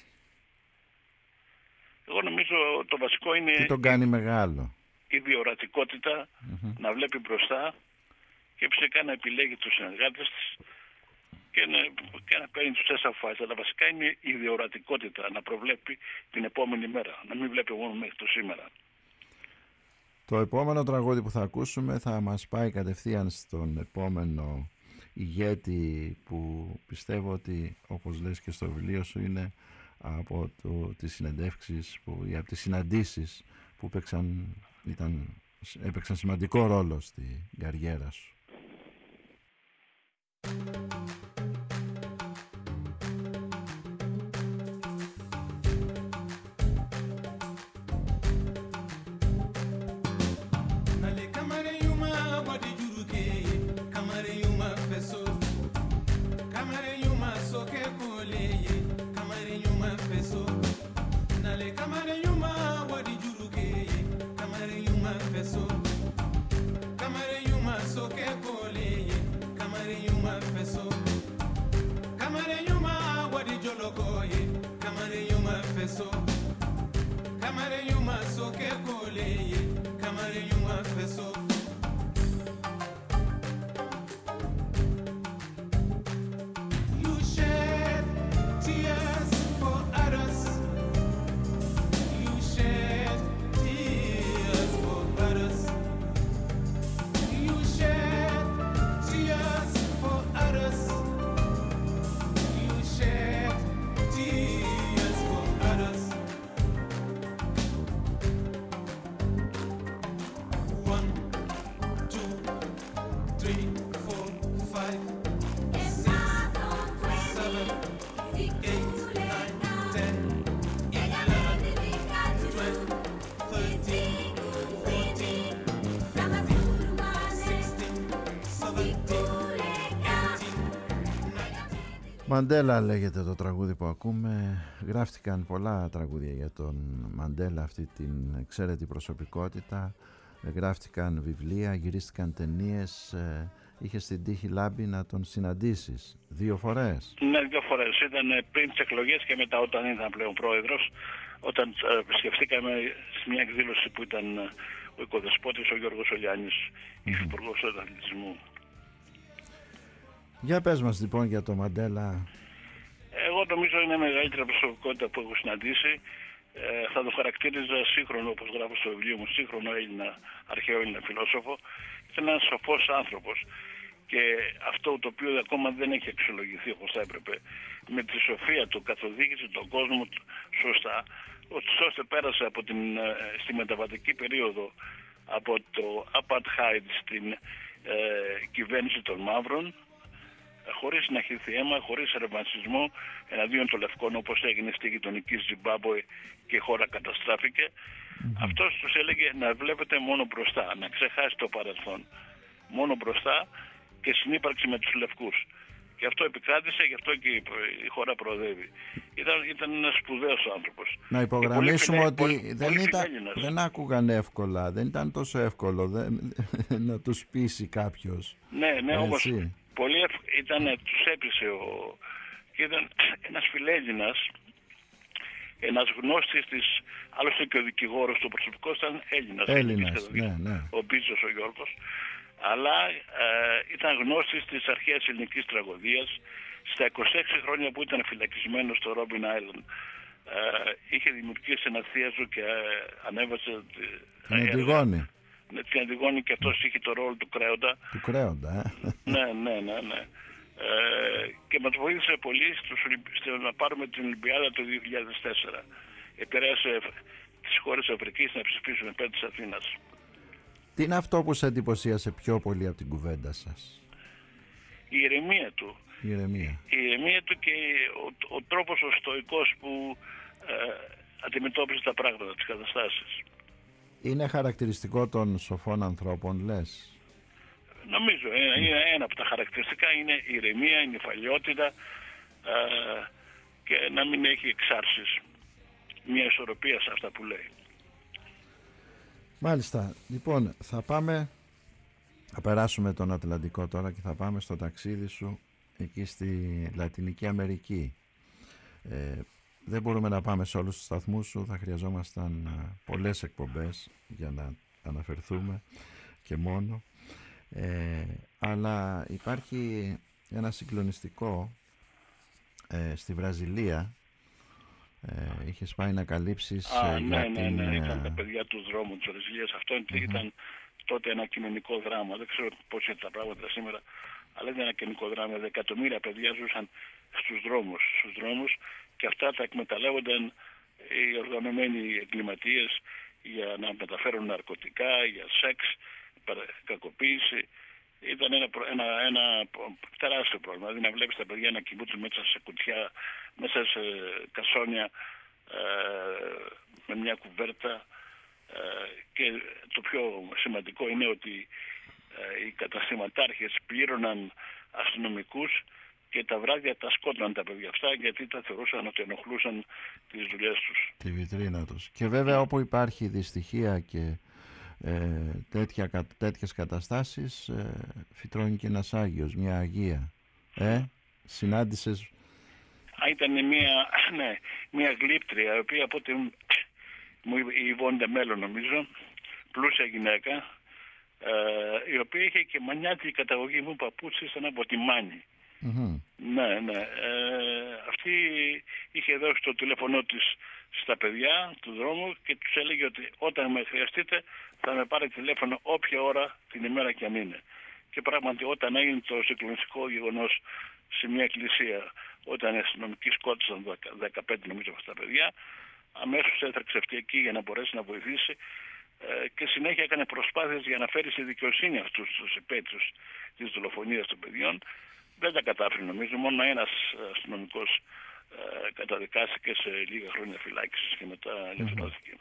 [SPEAKER 4] Εγώ νομίζω το βασικό είναι...
[SPEAKER 2] Τι τον κάνει μεγάλο?
[SPEAKER 4] Η διορατικότητα, mm-hmm. να βλέπει μπροστά και φυσικά να επιλέγει τους συνεργάτες της και να, και να παίρνει τους τέσσερα αποφάσεις. Αλλά βασικά είναι η διορατικότητα, να προβλέπει την επόμενη μέρα, να μην βλέπει μόνο μέχρι το σήμερα.
[SPEAKER 2] Το επόμενο τραγούδι που θα ακούσουμε θα μας πάει κατευθείαν στον επόμενο ηγέτη, που πιστεύω ότι, όπως λες και στο βιβλίο σου, είναι από το, τις συνεντεύξεις που, ή από τις συναντήσεις που παίξαν, ήταν, έπαιξαν σημαντικό ρόλο στη καριέρα σου. Μαντέλα λέγεται το τραγούδι που ακούμε. Γράφτηκαν πολλά τραγούδια για τον Μαντέλα, αυτή την εξαίρετη προσωπικότητα. γράφτηκαν βιβλία, γυρίστηκαν ταινίες. Ε, είχες την τύχη, Λάμπη, να τον συναντήσεις δύο φορές.
[SPEAKER 4] Ναι, δύο φορές. Ήταν πριν τις εκλογές και μετά όταν ήταν πλέον πρόεδρος, όταν ε, επισκεφθήκαμε σε μια εκδήλωση που ήταν ε, ο οικοδεσπότης ο Γιώργος Ολιάνης, mm-hmm. υφυπουργός του αθλητισμού.
[SPEAKER 2] Για πες μας λοιπόν για το Μαντέλα.
[SPEAKER 4] Εγώ νομίζω είναι η μεγαλύτερη προσωπικότητα που έχω συναντήσει. Ε, θα το χαρακτήριζα σύγχρονο, όπως γράφω στο βιβλίο μου, σύγχρονο Έλληνα, αρχαίο Έλληνα φιλόσοφο. Ήταν ένας σοφός άνθρωπος. Και αυτό το οποίο ακόμα δεν έχει αξιολογηθεί όπως θα έπρεπε, με τη σοφία του καθοδήγησε τον κόσμο σωστά, ώστε πέρασε από την, στη μεταβατική περίοδο από το Apartheid στην ε, κυβέρνηση των μαύρων, χωρίς να χυθεί αίμα, χωρίς ρευματισμό εναντίον των λευκών, όπως έγινε στη γειτονική Ζιμπάμπουε και η χώρα καταστράφηκε. Mm-hmm. Αυτός τους έλεγε να βλέπετε μόνο μπροστά, να ξεχάσει το παρελθόν. Μόνο μπροστά και συνύπαρξη με τους λευκούς. Και αυτό επικράτησε, γι' αυτό και η χώρα προοδεύει. Ήταν, ήταν ένας σπουδαίος άνθρωπος.
[SPEAKER 2] Να υπογραμμίσουμε
[SPEAKER 4] πολύ,
[SPEAKER 2] ότι
[SPEAKER 4] πολύ,
[SPEAKER 2] δεν,
[SPEAKER 4] πολύ
[SPEAKER 2] ήταν, δεν άκουγαν εύκολα, δεν ήταν τόσο εύκολο δεν, να τους πείσει κάποιος.
[SPEAKER 4] Ναι, ναι, όμως πολύ ευ... ήταν, τους έπεισε ο... και ήταν ένας φιλέλληνας, ένας γνώστης της, άλλωστε και ο δικηγόρος του προσωπικός ήταν Έλληνας.
[SPEAKER 2] Έλληνας, ναι, ναι.
[SPEAKER 4] Ο Μπίτσος ο Γιώργος. Αλλά ε, ήταν γνώστης της αρχαίας ελληνικής τραγωδίας. Στα είκοσι έξι χρόνια που ήταν φυλακισμένος στο Ρόμπιν Άιλαντ, ε, είχε δημιουργήσει ένα θίαζο και ε, ανέβασε
[SPEAKER 2] την Αντιγόνη.
[SPEAKER 4] Ναι, την Αντιγόνη, και αυτός είχε το ρόλο του Κρέοντα.
[SPEAKER 2] Του Κρέοντα, ε.
[SPEAKER 4] Ναι, ναι, ναι, ναι. Ε, και μας βοήθησε πολύ στους, στο να πάρουμε την Ολυμπιάδα το δύο χιλιάδες τέσσερα. Επηρέασε τις χώρες της Αφρικής να ψηφίσουν υπέρ της Αθήνας.
[SPEAKER 2] Τι είναι αυτό που σε εντυπωσίασε πιο πολύ από την κουβέντα σας?
[SPEAKER 4] Η ηρεμία του.
[SPEAKER 2] Η ηρεμία.
[SPEAKER 4] Η ηρεμία του και ο, ο τρόπος ο στοικός που ε, αντιμετώπιζε τα πράγματα, τις καταστάσεις.
[SPEAKER 2] Είναι χαρακτηριστικό των σοφών ανθρώπων, λες?
[SPEAKER 4] Νομίζω, ε, είναι ένα από τα χαρακτηριστικά είναι η ηρεμία, η νηφαλιότητα ε, και να μην έχει εξάρσεις. Μια ισορροπία σε αυτά που λέει.
[SPEAKER 2] Μάλιστα. Λοιπόν, θα πάμε, θα περάσουμε τον Ατλαντικό τώρα και θα πάμε στο ταξίδι σου εκεί στη Λατινική Αμερική. Ε, δεν μπορούμε να πάμε σε όλους τους σταθμούς σου, θα χρειαζόμασταν πολλές εκπομπές για να αναφερθούμε και μόνο. Ε, αλλά υπάρχει ένα συγκλονιστικό ε, στη Βραζιλία. Ε, είχες πάει να καλύψεις
[SPEAKER 4] Α,
[SPEAKER 2] ε,
[SPEAKER 4] ναι,
[SPEAKER 2] για
[SPEAKER 4] ναι,
[SPEAKER 2] την...
[SPEAKER 4] ναι, ήταν τα παιδιά του δρόμου της Βραζιλίας. Αυτό mm-hmm. ήταν τότε ένα κοινωνικό δράμα. Δεν ξέρω πώς είναι τα πράγματα σήμερα, αλλά ήταν ένα κοινωνικό δράμα. Δεκατομμύρια παιδιά ζούσαν στους δρόμους, στους δρόμους και αυτά τα εκμεταλλεύονταν οι οργανωμένοι εγκληματίες για να μεταφέρουν ναρκωτικά, για σεξ, κακοποίηση. Ήταν ένα, ένα, ένα τεράστιο πρόβλημα. Δηλαδή να βλέπεις τα παιδιά να κοιμούνται μέσα σε κουτιά, μέσα σε κασόνια, ε, με μια κουβέρτα. Ε, και το πιο σημαντικό είναι ότι ε, οι καταστηματάρχες πλήρωναν αστυνομικούς και τα βράδια τα σκότωναν τα παιδιά αυτά, γιατί τα θεωρούσαν ότι ενοχλούσαν τις δουλειές τους.
[SPEAKER 2] Τη βιτρίνα τους. Και βέβαια όπου υπάρχει δυστυχία και Ε, τέτοια, τέτοιες καταστάσεις ε, φυτρώνει και ένας Άγιος, μια Αγία. Ε, συνάντησες?
[SPEAKER 4] Α, ήταν μια, ναι, μια γλύπτρια, η οποία από ό,τι μου η Βόντε Μέλλον νομίζω, πλούσια γυναίκα, ε, η οποία είχε και μανιάτικη καταγωγή, μου παππούτσι ήταν από τη Μάνη. Mm-hmm. Ναι, ναι. Ε, αυτή είχε δώσει το τηλέφωνο της στα παιδιά του δρόμου και τους έλεγε ότι όταν με χρειαστείτε θα με πάρει τηλέφωνο όποια ώρα την ημέρα και αν είναι. Και πράγματι όταν έγινε το συγκλονιστικό γεγονός σε μια εκκλησία, όταν οι αστυνομικοί σκότωσαν δεκαπέντε νομίζω από αυτά τα παιδιά, αμέσως έτρεξε αυτή εκεί για να μπορέσει να βοηθήσει ε, και συνέχεια έκανε προσπάθειες για να φέρει στη δικαιοσύνη αυτούς τους υπέτειους της δολοφονίας των παιδιών. Δεν τα κατάφερε νομίζω, μόνο ένας αστυνομικός ε, καταδικάστηκε σε λίγα χρόνια φυλάκισης και μετά ελευθερώθηκε.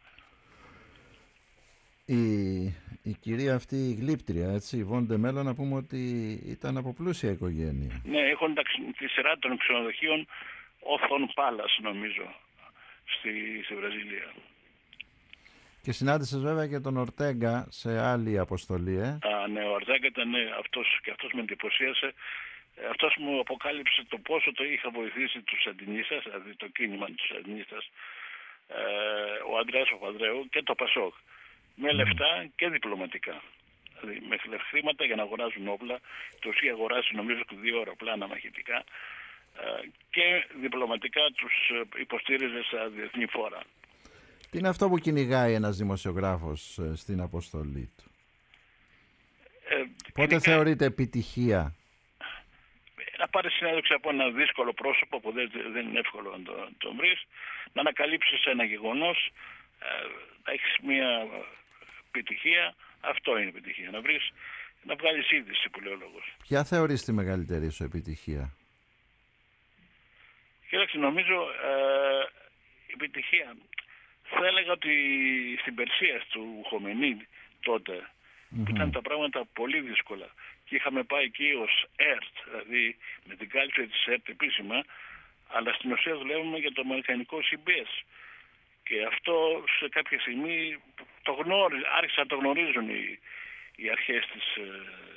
[SPEAKER 2] Η, η κυρία αυτή η γλύπτρια, έτσι, η Βόντε Μέλλον, να πούμε ότι ήταν από πλούσια οικογένεια.
[SPEAKER 4] Ναι, έχουν τα, τη σειρά των ξενοδοχείων Othon Palace νομίζω στη, στη Βραζιλία.
[SPEAKER 2] Και συνάντησες βέβαια και τον Ορτέγκα σε άλλη αποστολή, ε?
[SPEAKER 4] Α, ναι, ο Ορτέγκα ήταν αυτός, και αυτός με εντυπωσίασε. Αυτός μου αποκάλυψε το πόσο το είχα βοηθήσει τους Σαντινίστας, δηλαδή το κίνημα του Σαντινίστας, ε, ο Ανδρέας Παπανδρέου και το Πασόκ, με λεφτά και διπλωματικά. Δηλαδή με χρήματα για να αγοράζουν όπλα, τους είχε αγοράσει νομίζω και δύο αεροπλάνα μαχητικά, ε, και διπλωματικά τους υποστήριζε στα διεθνή φόρα.
[SPEAKER 2] Τι είναι αυτό που κυνηγάει ένας δημοσιογράφος στην αποστολή του?
[SPEAKER 4] Ε,
[SPEAKER 2] Πότε
[SPEAKER 4] κυνηγά...
[SPEAKER 2] θεωρείται επιτυχία?
[SPEAKER 4] Να πάρει συνέντευξη από ένα δύσκολο πρόσωπο που δεν, δεν είναι εύκολο να το, το βρεις, να ανακαλύψεις ένα γεγονός, ε, να έχεις μια επιτυχία. Αυτό είναι επιτυχία, να βρεις, να βγάλεις είδηση που λέει ο λόγος.
[SPEAKER 2] Ποια θεωρείς τη μεγαλύτερη σου επιτυχία?
[SPEAKER 4] Κοίταξε, νομίζω ε, επιτυχία. Θα έλεγα ότι στην Περσία του Χομενή τότε, mm-hmm. που ήταν τα πράγματα πολύ δύσκολα και είχαμε πάει εκεί ως ΕΡΤ, δηλαδή με την κάλυψη της ΕΡΤ επίσημα, αλλά στην ουσία δουλεύουμε για το αμερικανικό σι μπι ες. Και αυτό σε κάποια στιγμή το γνώριζε, άρχισαν να το γνωρίζουν οι, οι αρχές της, ε,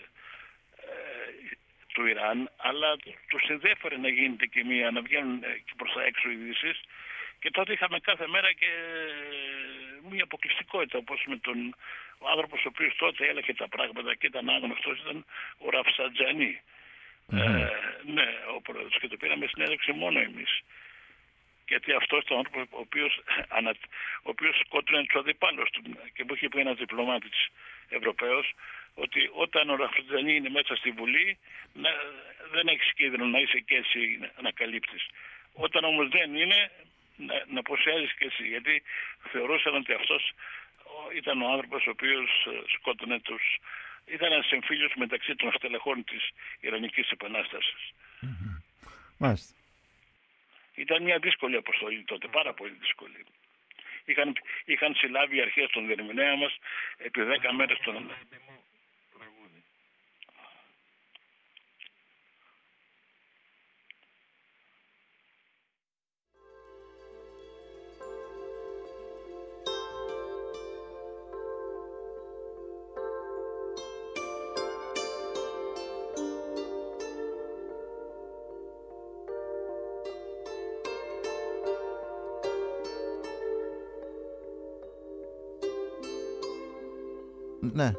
[SPEAKER 4] ε, του Ιράν, αλλά τους ενδιέφερε να γίνεται και μία, να βγαίνουν και προς τα έξω ειδήσεις. Και τότε είχαμε κάθε μέρα και μία αποκλειστικότητα, όπως με τον ο άνθρωπος ο οποίος τότε έλεγε τα πράγματα και ήταν άγνωστος, ήταν ο Ραφσαντζανί. Mm-hmm. Ε, ναι, ο πρόεδρος, και το πήραμε συνέντευξη μόνο εμείς. Γιατί αυτός ήταν ο άνθρωπος ο οποίος, ανα, ο οποίος σκότωνε τους αντιπάλους του και που είχε πει ένας διπλωμάτης Ευρωπαίος ότι όταν ο Ραφσαντζανί είναι μέσα στη Βουλή να, δεν έχεις κίνδυνο να είσαι και εσύ να ανακαλύπτεις. Όταν όμως δεν είναι, να, να αποσιάζεις και εσύ, γιατί θεωρούσαν ότι αυτός ήταν ο άνθρωπος ο οποίος σκότωνε τους... Ήταν ένας εμφύλιος μεταξύ των στελεχών της Ιρανικής Επανάστασης.
[SPEAKER 2] Mm-hmm. Μάλιστα.
[SPEAKER 4] Ήταν μια δύσκολη αποστολή τότε, πάρα πολύ δύσκολη. Είχαν, είχαν συλλάβει οι αρχές των διερμηνέα μας επί δέκα μέρες τον...
[SPEAKER 2] Ναι.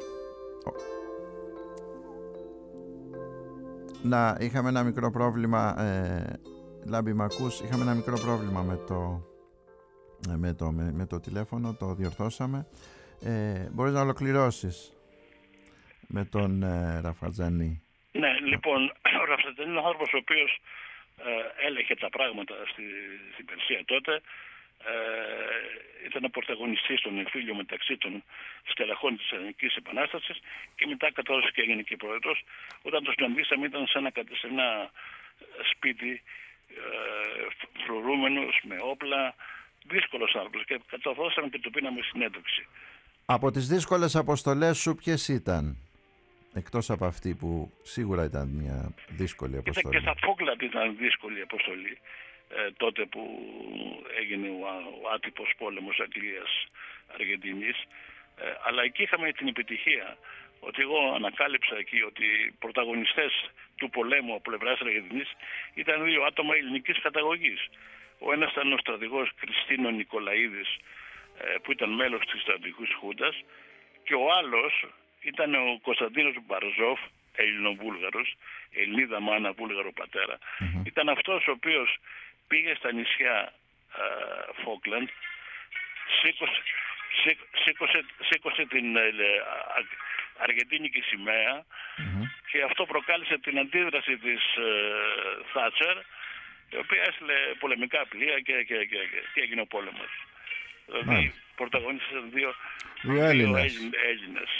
[SPEAKER 2] Να, είχαμε ένα μικρό πρόβλημα, ε, Λάμπη μ' ακούς? Είχαμε ένα μικρό πρόβλημα με το, ε, με το, με, με το τηλέφωνο, το διορθώσαμε. Ε, μπορείς να ολοκληρώσεις με τον ε, Ραφατζανί?
[SPEAKER 4] Ναι, λοιπόν, ο Ραφατζανί είναι ο άνθρωπος ο οποίος ε, έλεγε τα πράγματα στη, στην Περσία τότε. Ε, ήταν πρωταγωνιστής των εμφύλιων μεταξύ των στελεχών της Ελληνικής Επανάστασης και μετά κατόρθωσε και έγινε και πρόεδρος. Όταν το συναντήσαμε ήταν σε ένα, σε ένα σπίτι ε, φρουρούμενος με όπλα, δύσκολος άνθρωπος, και κατορθώσαμε και το πήραμε συνέντευξη.
[SPEAKER 2] Από τις δύσκολες αποστολές σου ποιες ήταν, εκτός από αυτή που σίγουρα ήταν μια δύσκολη αποστολή?
[SPEAKER 4] Και στα Φόκλαντ ήταν δύσκολη αποστολή. Ε, τότε που έγινε ο, ο άτυπος πόλεμος Αγγλίας-Αργεντινής, ε, αλλά εκεί είχαμε την επιτυχία ότι εγώ ανακάλυψα εκεί ότι οι πρωταγωνιστές του πολέμου από πλευράς Αργεντινής ήταν δύο άτομα ελληνικής καταγωγής. Ο ένας ήταν ο στρατηγός Κριστίνο Νικολαίδης, ε, που ήταν μέλος της στρατηγικής Χούντας, και ο άλλος ήταν ο Κωνσταντίνος Μπαρζόφ, Ελληνοβούλγαρος, Ελληνίδα μάνα, Βούλγαρο πατέρα. Mm-hmm. Ήταν αυτός ο οποίος πήγε στα νησιά Φόκλαντ, σήκωσε, σήκωσε, σήκωσε την ε, αργεντίνικη σημαία, mm-hmm. και αυτό προκάλεσε την αντίδραση της Θάτσερ, η οποία έστειλε πολεμικά πλοία και, και, και, και, και έγινε ο πόλεμος. Δηλαδή πρωταγωνίστησαν δύο, δύο Έλληνες. Έλληνες.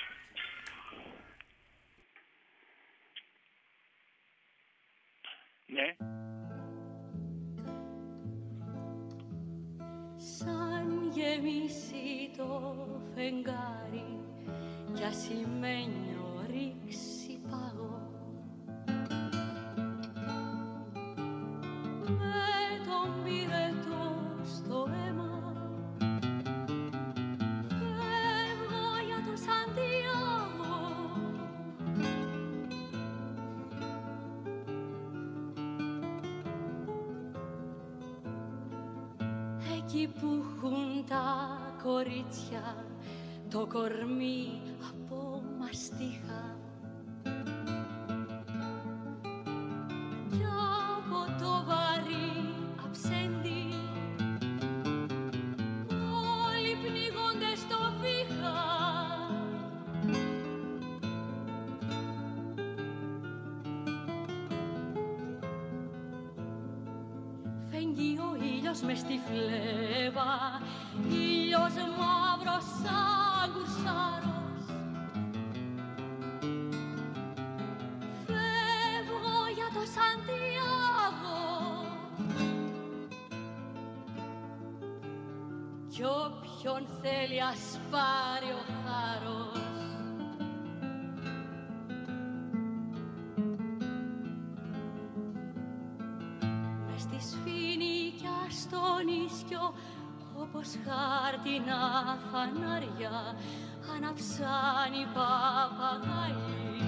[SPEAKER 4] Ναι.
[SPEAKER 7] Σαν γεμίσει το φεγγάρι κι ασημένιο ρίξει παγό, με τον πυρετό στο αίμα εκεί που έχουν τα κορίτσια το κορμί από μαστίχα κι από το βαρύ αψέντη όλοι πνίγονται στο βήχα. Φεγγεί ο ήλιος μες στη φλέβα, ήλιος μαύρος σαν κουρσάρος. Φεύγω για το Σαντιάγο κι όποιον θέλει ας πάρει ο χάρος. Μες στη σφήνη κι στο νησιό όπως χάρτινα φανάρια αναψάν οι παπαγάλοι.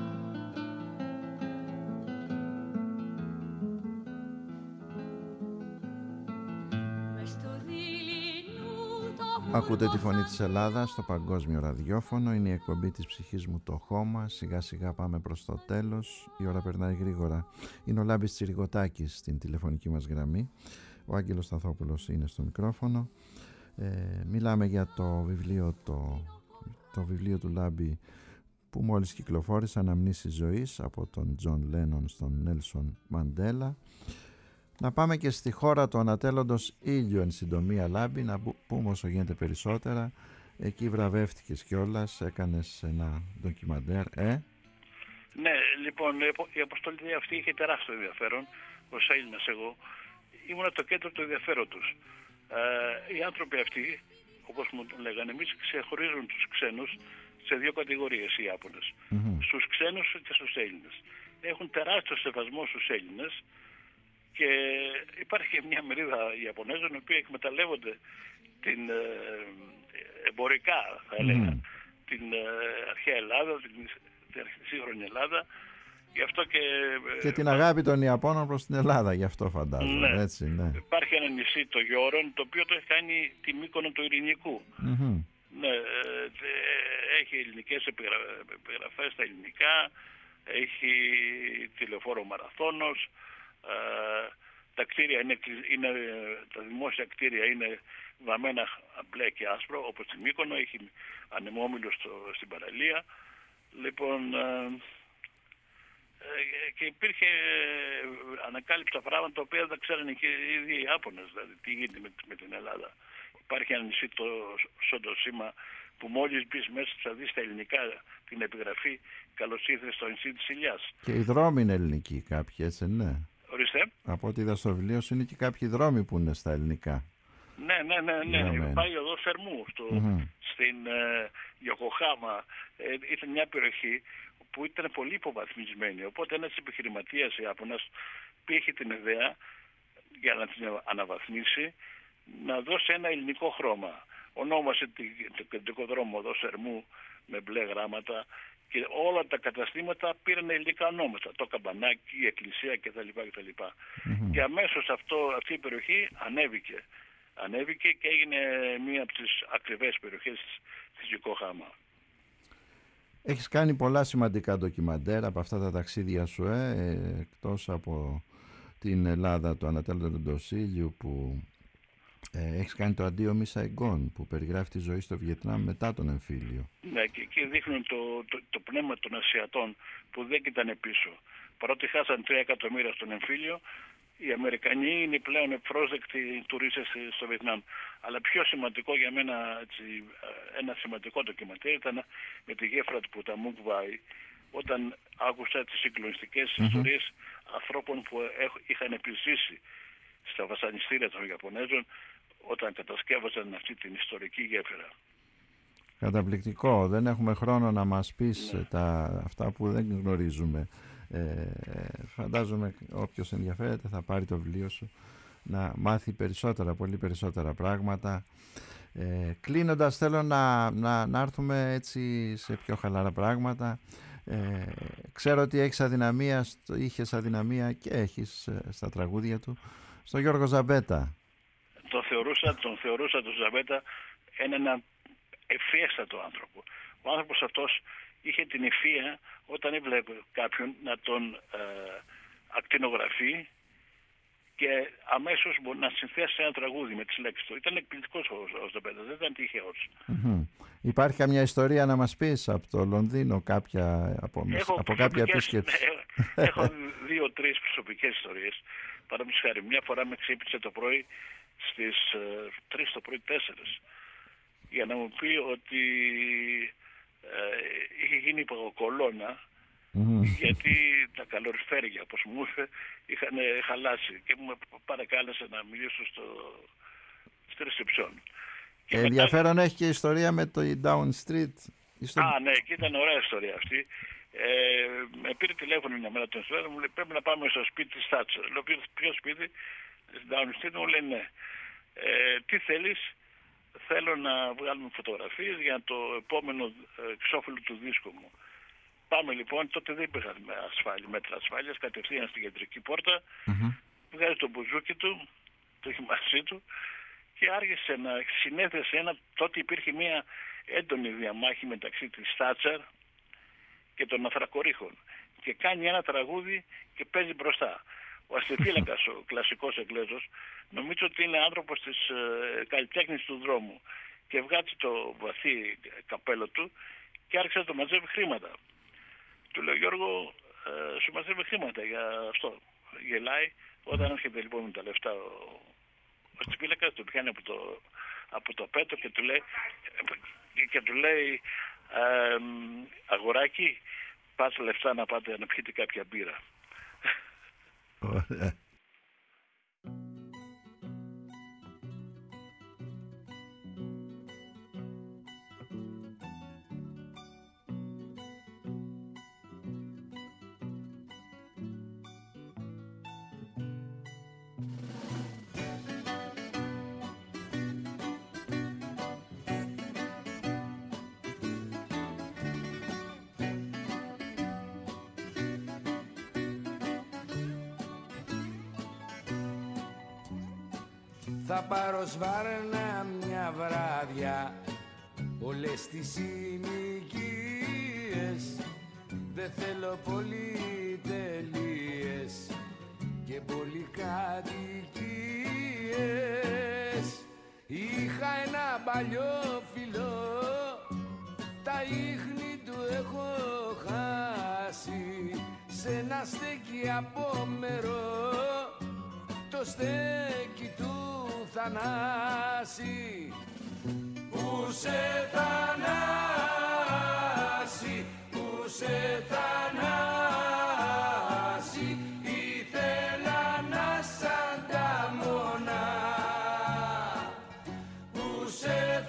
[SPEAKER 7] Μες στο δειλινού το
[SPEAKER 2] Ακούτε τη φωνή της Ελλάδας στο Παγκόσμιο Ραδιόφωνο. Είναι η εκπομπή της ψυχής μου το χώμα. Σιγά σιγά πάμε προς το τέλος. Η ώρα περνάει γρήγορα. Είναι ο Λάμπης Τσιριγωτάκης στην τηλεφωνική μας γραμμή. Ο Άγγελος Σταθόπουλος είναι στο μικρόφωνο. Ε, μιλάμε για το βιβλίο, το, το βιβλίο του Λάμπη που μόλις κυκλοφόρησε, «Αναμνήσεις ζωής», από τον Τζον Λένον στον Νέλσον Μαντέλα. Να πάμε και στη χώρα του ανατέλλοντος ήλιου εν συντομία, Λάμπη, να πούμε όσο γίνεται περισσότερα. Εκεί βραβεύτηκες κιόλας, έκανες ένα ντοκιμαντέρ, ε?
[SPEAKER 4] Ναι, λοιπόν, η αποστολή αυτή είχε τεράστιο ενδιαφέρον. Ως Έλληνας εγώ ήμουν το κέντρο του ενδιαφέροντος. Ε, οι άνθρωποι αυτοί, όπως μου λέγανε εμείς, ξεχωρίζουν τους ξένους σε δύο κατηγορίες οι Ιάπωνες. Mm-hmm. Στους ξένους και στους Έλληνες. Έχουν τεράστιο σεβασμό στους Έλληνες και υπάρχει μια μερίδα Ιαπωνέζων οι οποίοι εκμεταλλεύονται την ε, εμπορικά, θα έλεγα, mm. την ε, αρχαία Ελλάδα, την, την σύγχρονη Ελλάδα. Γι' αυτό και,
[SPEAKER 2] και την αγάπη των Ιαπώνων προς την Ελλάδα, γι' αυτό φαντάζομαι.
[SPEAKER 4] Ναι.
[SPEAKER 2] Έτσι, ναι.
[SPEAKER 4] Υπάρχει ένα νησί, το Γιώρον, το οποίο το έχει κάνει τη Μύκονο του Ειρηνικού. Mm-hmm. Ναι, ε, έχει ελληνικές επιγραφές στα ελληνικά, έχει τηλεφόρο μαραθώνος, ε, τα κτίρια είναι, είναι, τα δημόσια κτίρια είναι βαμμένα μπλε και άσπρο, όπως τη Μύκονο, έχει ανεμόμυλο στο, στην παραλία. Λοιπόν, ε, και υπήρχε ανακάλυψα πράγματα τα οποία δεν ξέρανε και οι ίδιοι οι Ιάπωνες, δηλαδή τι γίνεται με, με την Ελλάδα. Υπάρχει ένα νησί, το Σοντοσίμα, που μόλις μπεις μέσα θα δεις στα ελληνικά την επιγραφή «Καλώς ήρθες στο νησί της Ηλιάς».
[SPEAKER 2] Και οι δρόμοι είναι ελληνικοί κάποιοι, έτσι, ναι.
[SPEAKER 4] Ορίστε.
[SPEAKER 2] Από ό,τι είδα στο βιβλίο σου είναι και κάποιοι δρόμοι που είναι στα ελληνικά.
[SPEAKER 4] Ναι, ναι, ναι, ναι. ναι. Πάει εδώ Θερμού, στο, mm-hmm. στην ε, Ιοκοχάμα. Ε, ήταν μια περιοχή που ήταν πολύ υποβαθμισμένη. Οπότε ένας επιχειρηματίας Ιάπωνας πήγε την ιδέα για να την αναβαθμίσει, να δώσει ένα ελληνικό χρώμα. Ονόμασε το κεντρικό δρόμο εδώ Θερμού με μπλε γράμματα και όλα τα καταστήματα πήραν ελληνικά ονόματα. Το καμπανάκι, η εκκλησία κτλ. κτλ. Mm-hmm. Και αμέσως αυτό, αυτή η περιοχή ανέβηκε. Ανέβηκε και έγινε μία από τις ακριβές περιοχές της Ιοκοχάμα.
[SPEAKER 2] Έχεις κάνει πολλά σημαντικά ντοκιμαντέρ από αυτά τα ταξίδια σου, ε, εκτός από την Ελλάδα του ανατέλλοντος ήλιου που ε, έχεις κάνει το «Αντίο μη Σαϊγκόν» που περιγράφει τη ζωή στο Βιετνάμ μετά τον εμφύλιο.
[SPEAKER 4] Ναι, και εκεί δείχνουν το, το, το πνεύμα των Ασιατών που δεν κοιτάνε πίσω. Παρότι χάσαν τρία εκατομμύρια στον εμφύλιο, οι Αμερικανοί είναι πλέον ευπρόσδεκτοι τουρίστες στο Βιετνάμ. Αλλά πιο σημαντικό για μένα, έτσι, ένα σημαντικό ντοκιμαντέρ ήταν με τη γέφυρα του Πουταμούκ Βάι, όταν άκουσα τις συγκλονιστικές mm-hmm. ιστορίες ανθρώπων που είχαν επιζήσει στα βασανιστήρια των Ιαπωνέζων όταν κατασκεύασαν αυτή την ιστορική γέφυρα.
[SPEAKER 2] Καταπληκτικό. Δεν έχουμε χρόνο να μας πεις ναι. τα, αυτά που δεν γνωρίζουμε. Ε, φαντάζομαι όποιος ενδιαφέρεται θα πάρει το βιβλίο σου να μάθει περισσότερα, πολύ περισσότερα πράγματα. Ε, κλείνοντας θέλω να, να, να έρθουμε έτσι σε πιο χαλαρά πράγματα. Ε, ξέρω ότι έχεις αδυναμία, είχες αδυναμία και έχεις στα τραγούδια του στο Γιώργο Ζαμπέτα.
[SPEAKER 4] τον θεωρούσα, τον θεωρούσα τον Ζαβέτα έναν ευφιέστατο άνθρωπο. Ο άνθρωπος αυτός είχε την ευφία όταν έβλεπε κάποιον να τον ε, ακτινογραφεί και αμέσως μπορεί να συνθέσει ένα τραγούδι με τις λέξεις του. Ήταν εκπληκτικός ο, ο Ζαβέτα, δεν ήταν τυχαίος.
[SPEAKER 2] Mm-hmm. Υπάρχει καμιά ιστορία να μας πεις από το Λονδίνο, κάποια, από, από κάποια επίσκεψη?
[SPEAKER 4] Ναι, έχω δύο-τρεις προσωπικές ιστορίες. Παραδείγματος χάρη, μια φορά με ξύπνησε το πρωί στις ε, τρεις το πρωί, τέσσερις, για να μου πει ότι ε, είχε γίνει υποκολώνα mm. γιατί τα καλοριφέρια, όπως μου είπε, είχαν χαλάσει και μου παρακάλεσε να μιλήσω στο, στη ρεσεψιόν.
[SPEAKER 2] Ε, ενδιαφέρον μετά... έχει και ιστορία με το Down Street.
[SPEAKER 4] Α, ναι, και ήταν ωραία ιστορία αυτή. Ε, με πήρε τηλέφωνο μια μέρα τον ιστορία, μου λέει πρέπει να πάμε στο σπίτι της Θάτσερ. Λέω ποιο σπίτι? Στην Down Street. Μου λέει ναι. Ε, τι θέλεις? Θέλω να βγάλουμε φωτογραφίες για το επόμενο εξώφυλλο του δίσκου μου. Πάμε λοιπόν, τότε δεν υπήρχαν ασφάλεια, μέτρα ασφάλειας, κατευθείαν στην κεντρική πόρτα, mm-hmm. βγάζει το μπουζούκι του, το έχει μαζί του και άρχισε να συνέθεσε ένα, τότε υπήρχε μια έντονη διαμάχη μεταξύ της Θάτσερ και των Αθρακορίχων και κάνει ένα τραγούδι και παίζει μπροστά. Ο αστιφύλακας, ο κλασικός Εγγλέζος, νομίζω ότι είναι άνθρωπος της ε, καλλιτέχνης του δρόμου και βγάζει το βαθύ καπέλο του και άρχισε να το μαζεύει χρήματα. Του λέω Γιώργο, ε, σου μαζεύει χρήματα για αυτό. Γελάει. Όταν έρχεται λοιπόν με τα λεφτά ο, ο αστιφύλακας, το πιάνει από το, από το πέτο και του λέει, και του λέει ε, αγοράκι, πας λεφτά να πάτε να πιείτε κάποια μπύρα.
[SPEAKER 2] Ωραία.
[SPEAKER 8] Θα πάρω σβάρνα μια βράδια όλες τις συνοικίες. Δεν θέλω πολυτελείες και πολυκατοικίες. Είχα ένα παλιό φιλό, τα ίχνη του έχω χάσει. Σε ένα στέκι απόμερο, το στέκι του Θανάση. Που σε Θανάση, που σε Θανάση, ήθελα να σαν τα μονά. Που σε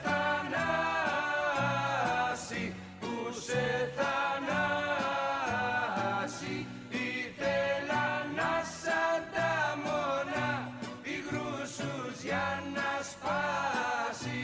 [SPEAKER 8] Θανάση, που σε Θανάση, ήθελα να σαν τα μονά, υγρούσους για να σπάσει.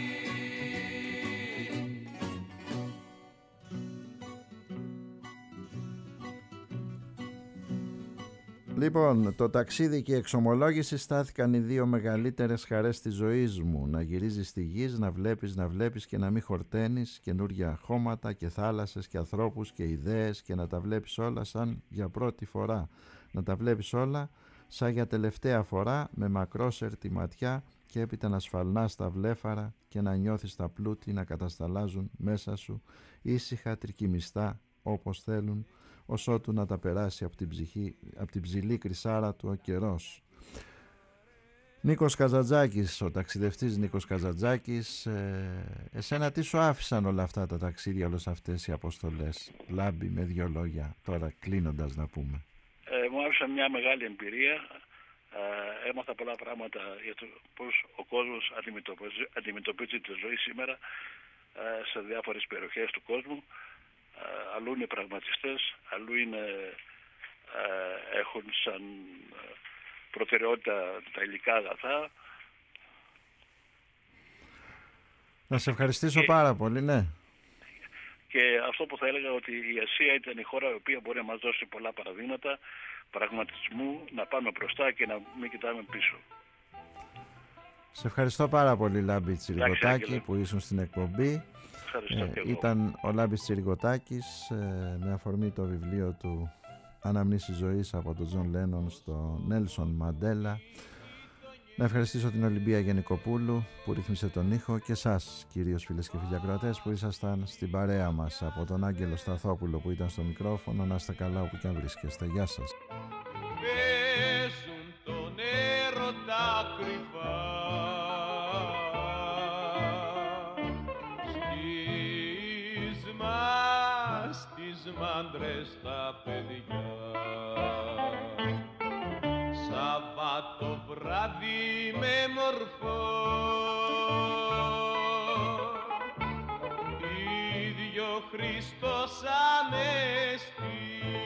[SPEAKER 2] Λοιπόν, το ταξίδι και η εξομολόγηση στάθηκαν οι δύο μεγαλύτερες χαρές της ζωής μου. Να γυρίζεις στη γη, να βλέπεις, να βλέπεις και να μην χορταίνεις, καινούρια χώματα και θάλασσες και ανθρώπους και ιδέες και να τα βλέπεις όλα σαν για πρώτη φορά. Να τα βλέπεις όλα σαν για τελευταία φορά με μακρόσερτη ματιά και έπειτα να σφαλνάς τα βλέφαρα και να νιώθεις τα πλούτη να κατασταλάζουν μέσα σου ήσυχα τρικυμιστά όπως θέλουν, ως ότου να τα περάσει από την, ψυχή, από την ψηλή κρυσάρα του ο καιρός. Νίκος Καζαντζάκης, ο ταξιδευτής Νίκος Καζαντζάκης, ε, εσένα τι σου άφησαν όλα αυτά τα ταξίδια, όλες αυτές οι αποστολές? Λάμπη, με δύο λόγια, τώρα κλείνοντας να πούμε.
[SPEAKER 4] Ε, μου άφησαν μια μεγάλη εμπειρία. Ε, έμαθα πολλά πράγματα για το πώς ο κόσμος αντιμετωπίζει, αντιμετωπίζει τη ζωή σήμερα ε, σε διάφορες περιοχές του κόσμου. Ε, αλλού είναι πραγματιστές, αλλού είναι, ε, έχουν σαν προτεραιότητα τα υλικά αγαθά.
[SPEAKER 2] Να σε ευχαριστήσω και, πάρα πολύ, ναι.
[SPEAKER 4] Και αυτό που θα έλεγα, ότι η Ασία ήταν η χώρα η οποία μπορεί να μας δώσει πολλά παραδείγματα πραγματισμού, να πάμε μπροστά και να μην κοιτάμε πίσω.
[SPEAKER 2] Σε ευχαριστώ πάρα πολύ, Λάμπη Τσιρικοτάκη, που ήσουν στην εκπομπή. Ε, ήταν ο Λάμπης Τσιρικοτάκης ε, με αφορμή το βιβλίο του «Αναμνήσεις ζωής» από τον Τζον Λένον στο Νέλσον Μαντέλα. Να ευχαριστήσω την Ολυμπία Γενικοπούλου που ρύθμισε τον ήχο και εσάς, κυρίως φίλες και φίλοι ακροατές, που ήσασταν στην παρέα μας, από τον Άγγελο Σταθόπουλο που ήταν στο μικρόφωνο. Να είστε καλά όπου και αν βρίσκεστε. Γεια σας.
[SPEAKER 3] Παίζουν τον έρωτα κρυφά στις μας τις μάντρες τα παιδιά. Σαββάτο βράδυ με μορφό ίδιο Χριστός Ανέστη.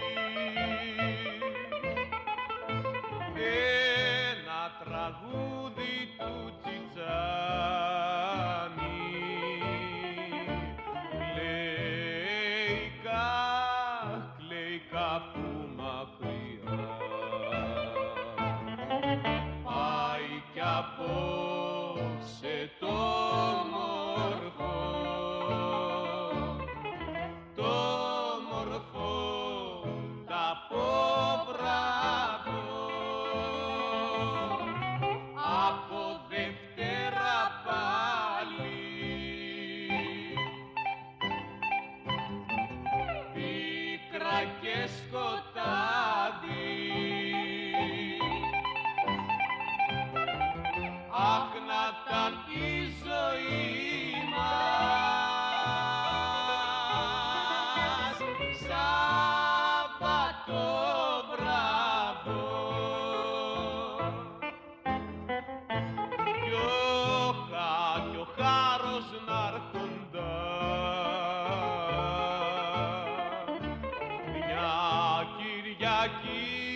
[SPEAKER 3] Ένα τραγούδι του Τσιτσάνη κλαίει κλαίει κάπου μακριά. Πάει κι απόψε το μορφό, το μορφό τα ποπραδό. Από Δευτέρα πάλι πίκρα και σκοτάδι. Αχ, να ήταν η ζωή μας Σάββατο βράδο κι ο, χα, κι ο χάρος να'ρχοντα μια Κυριακή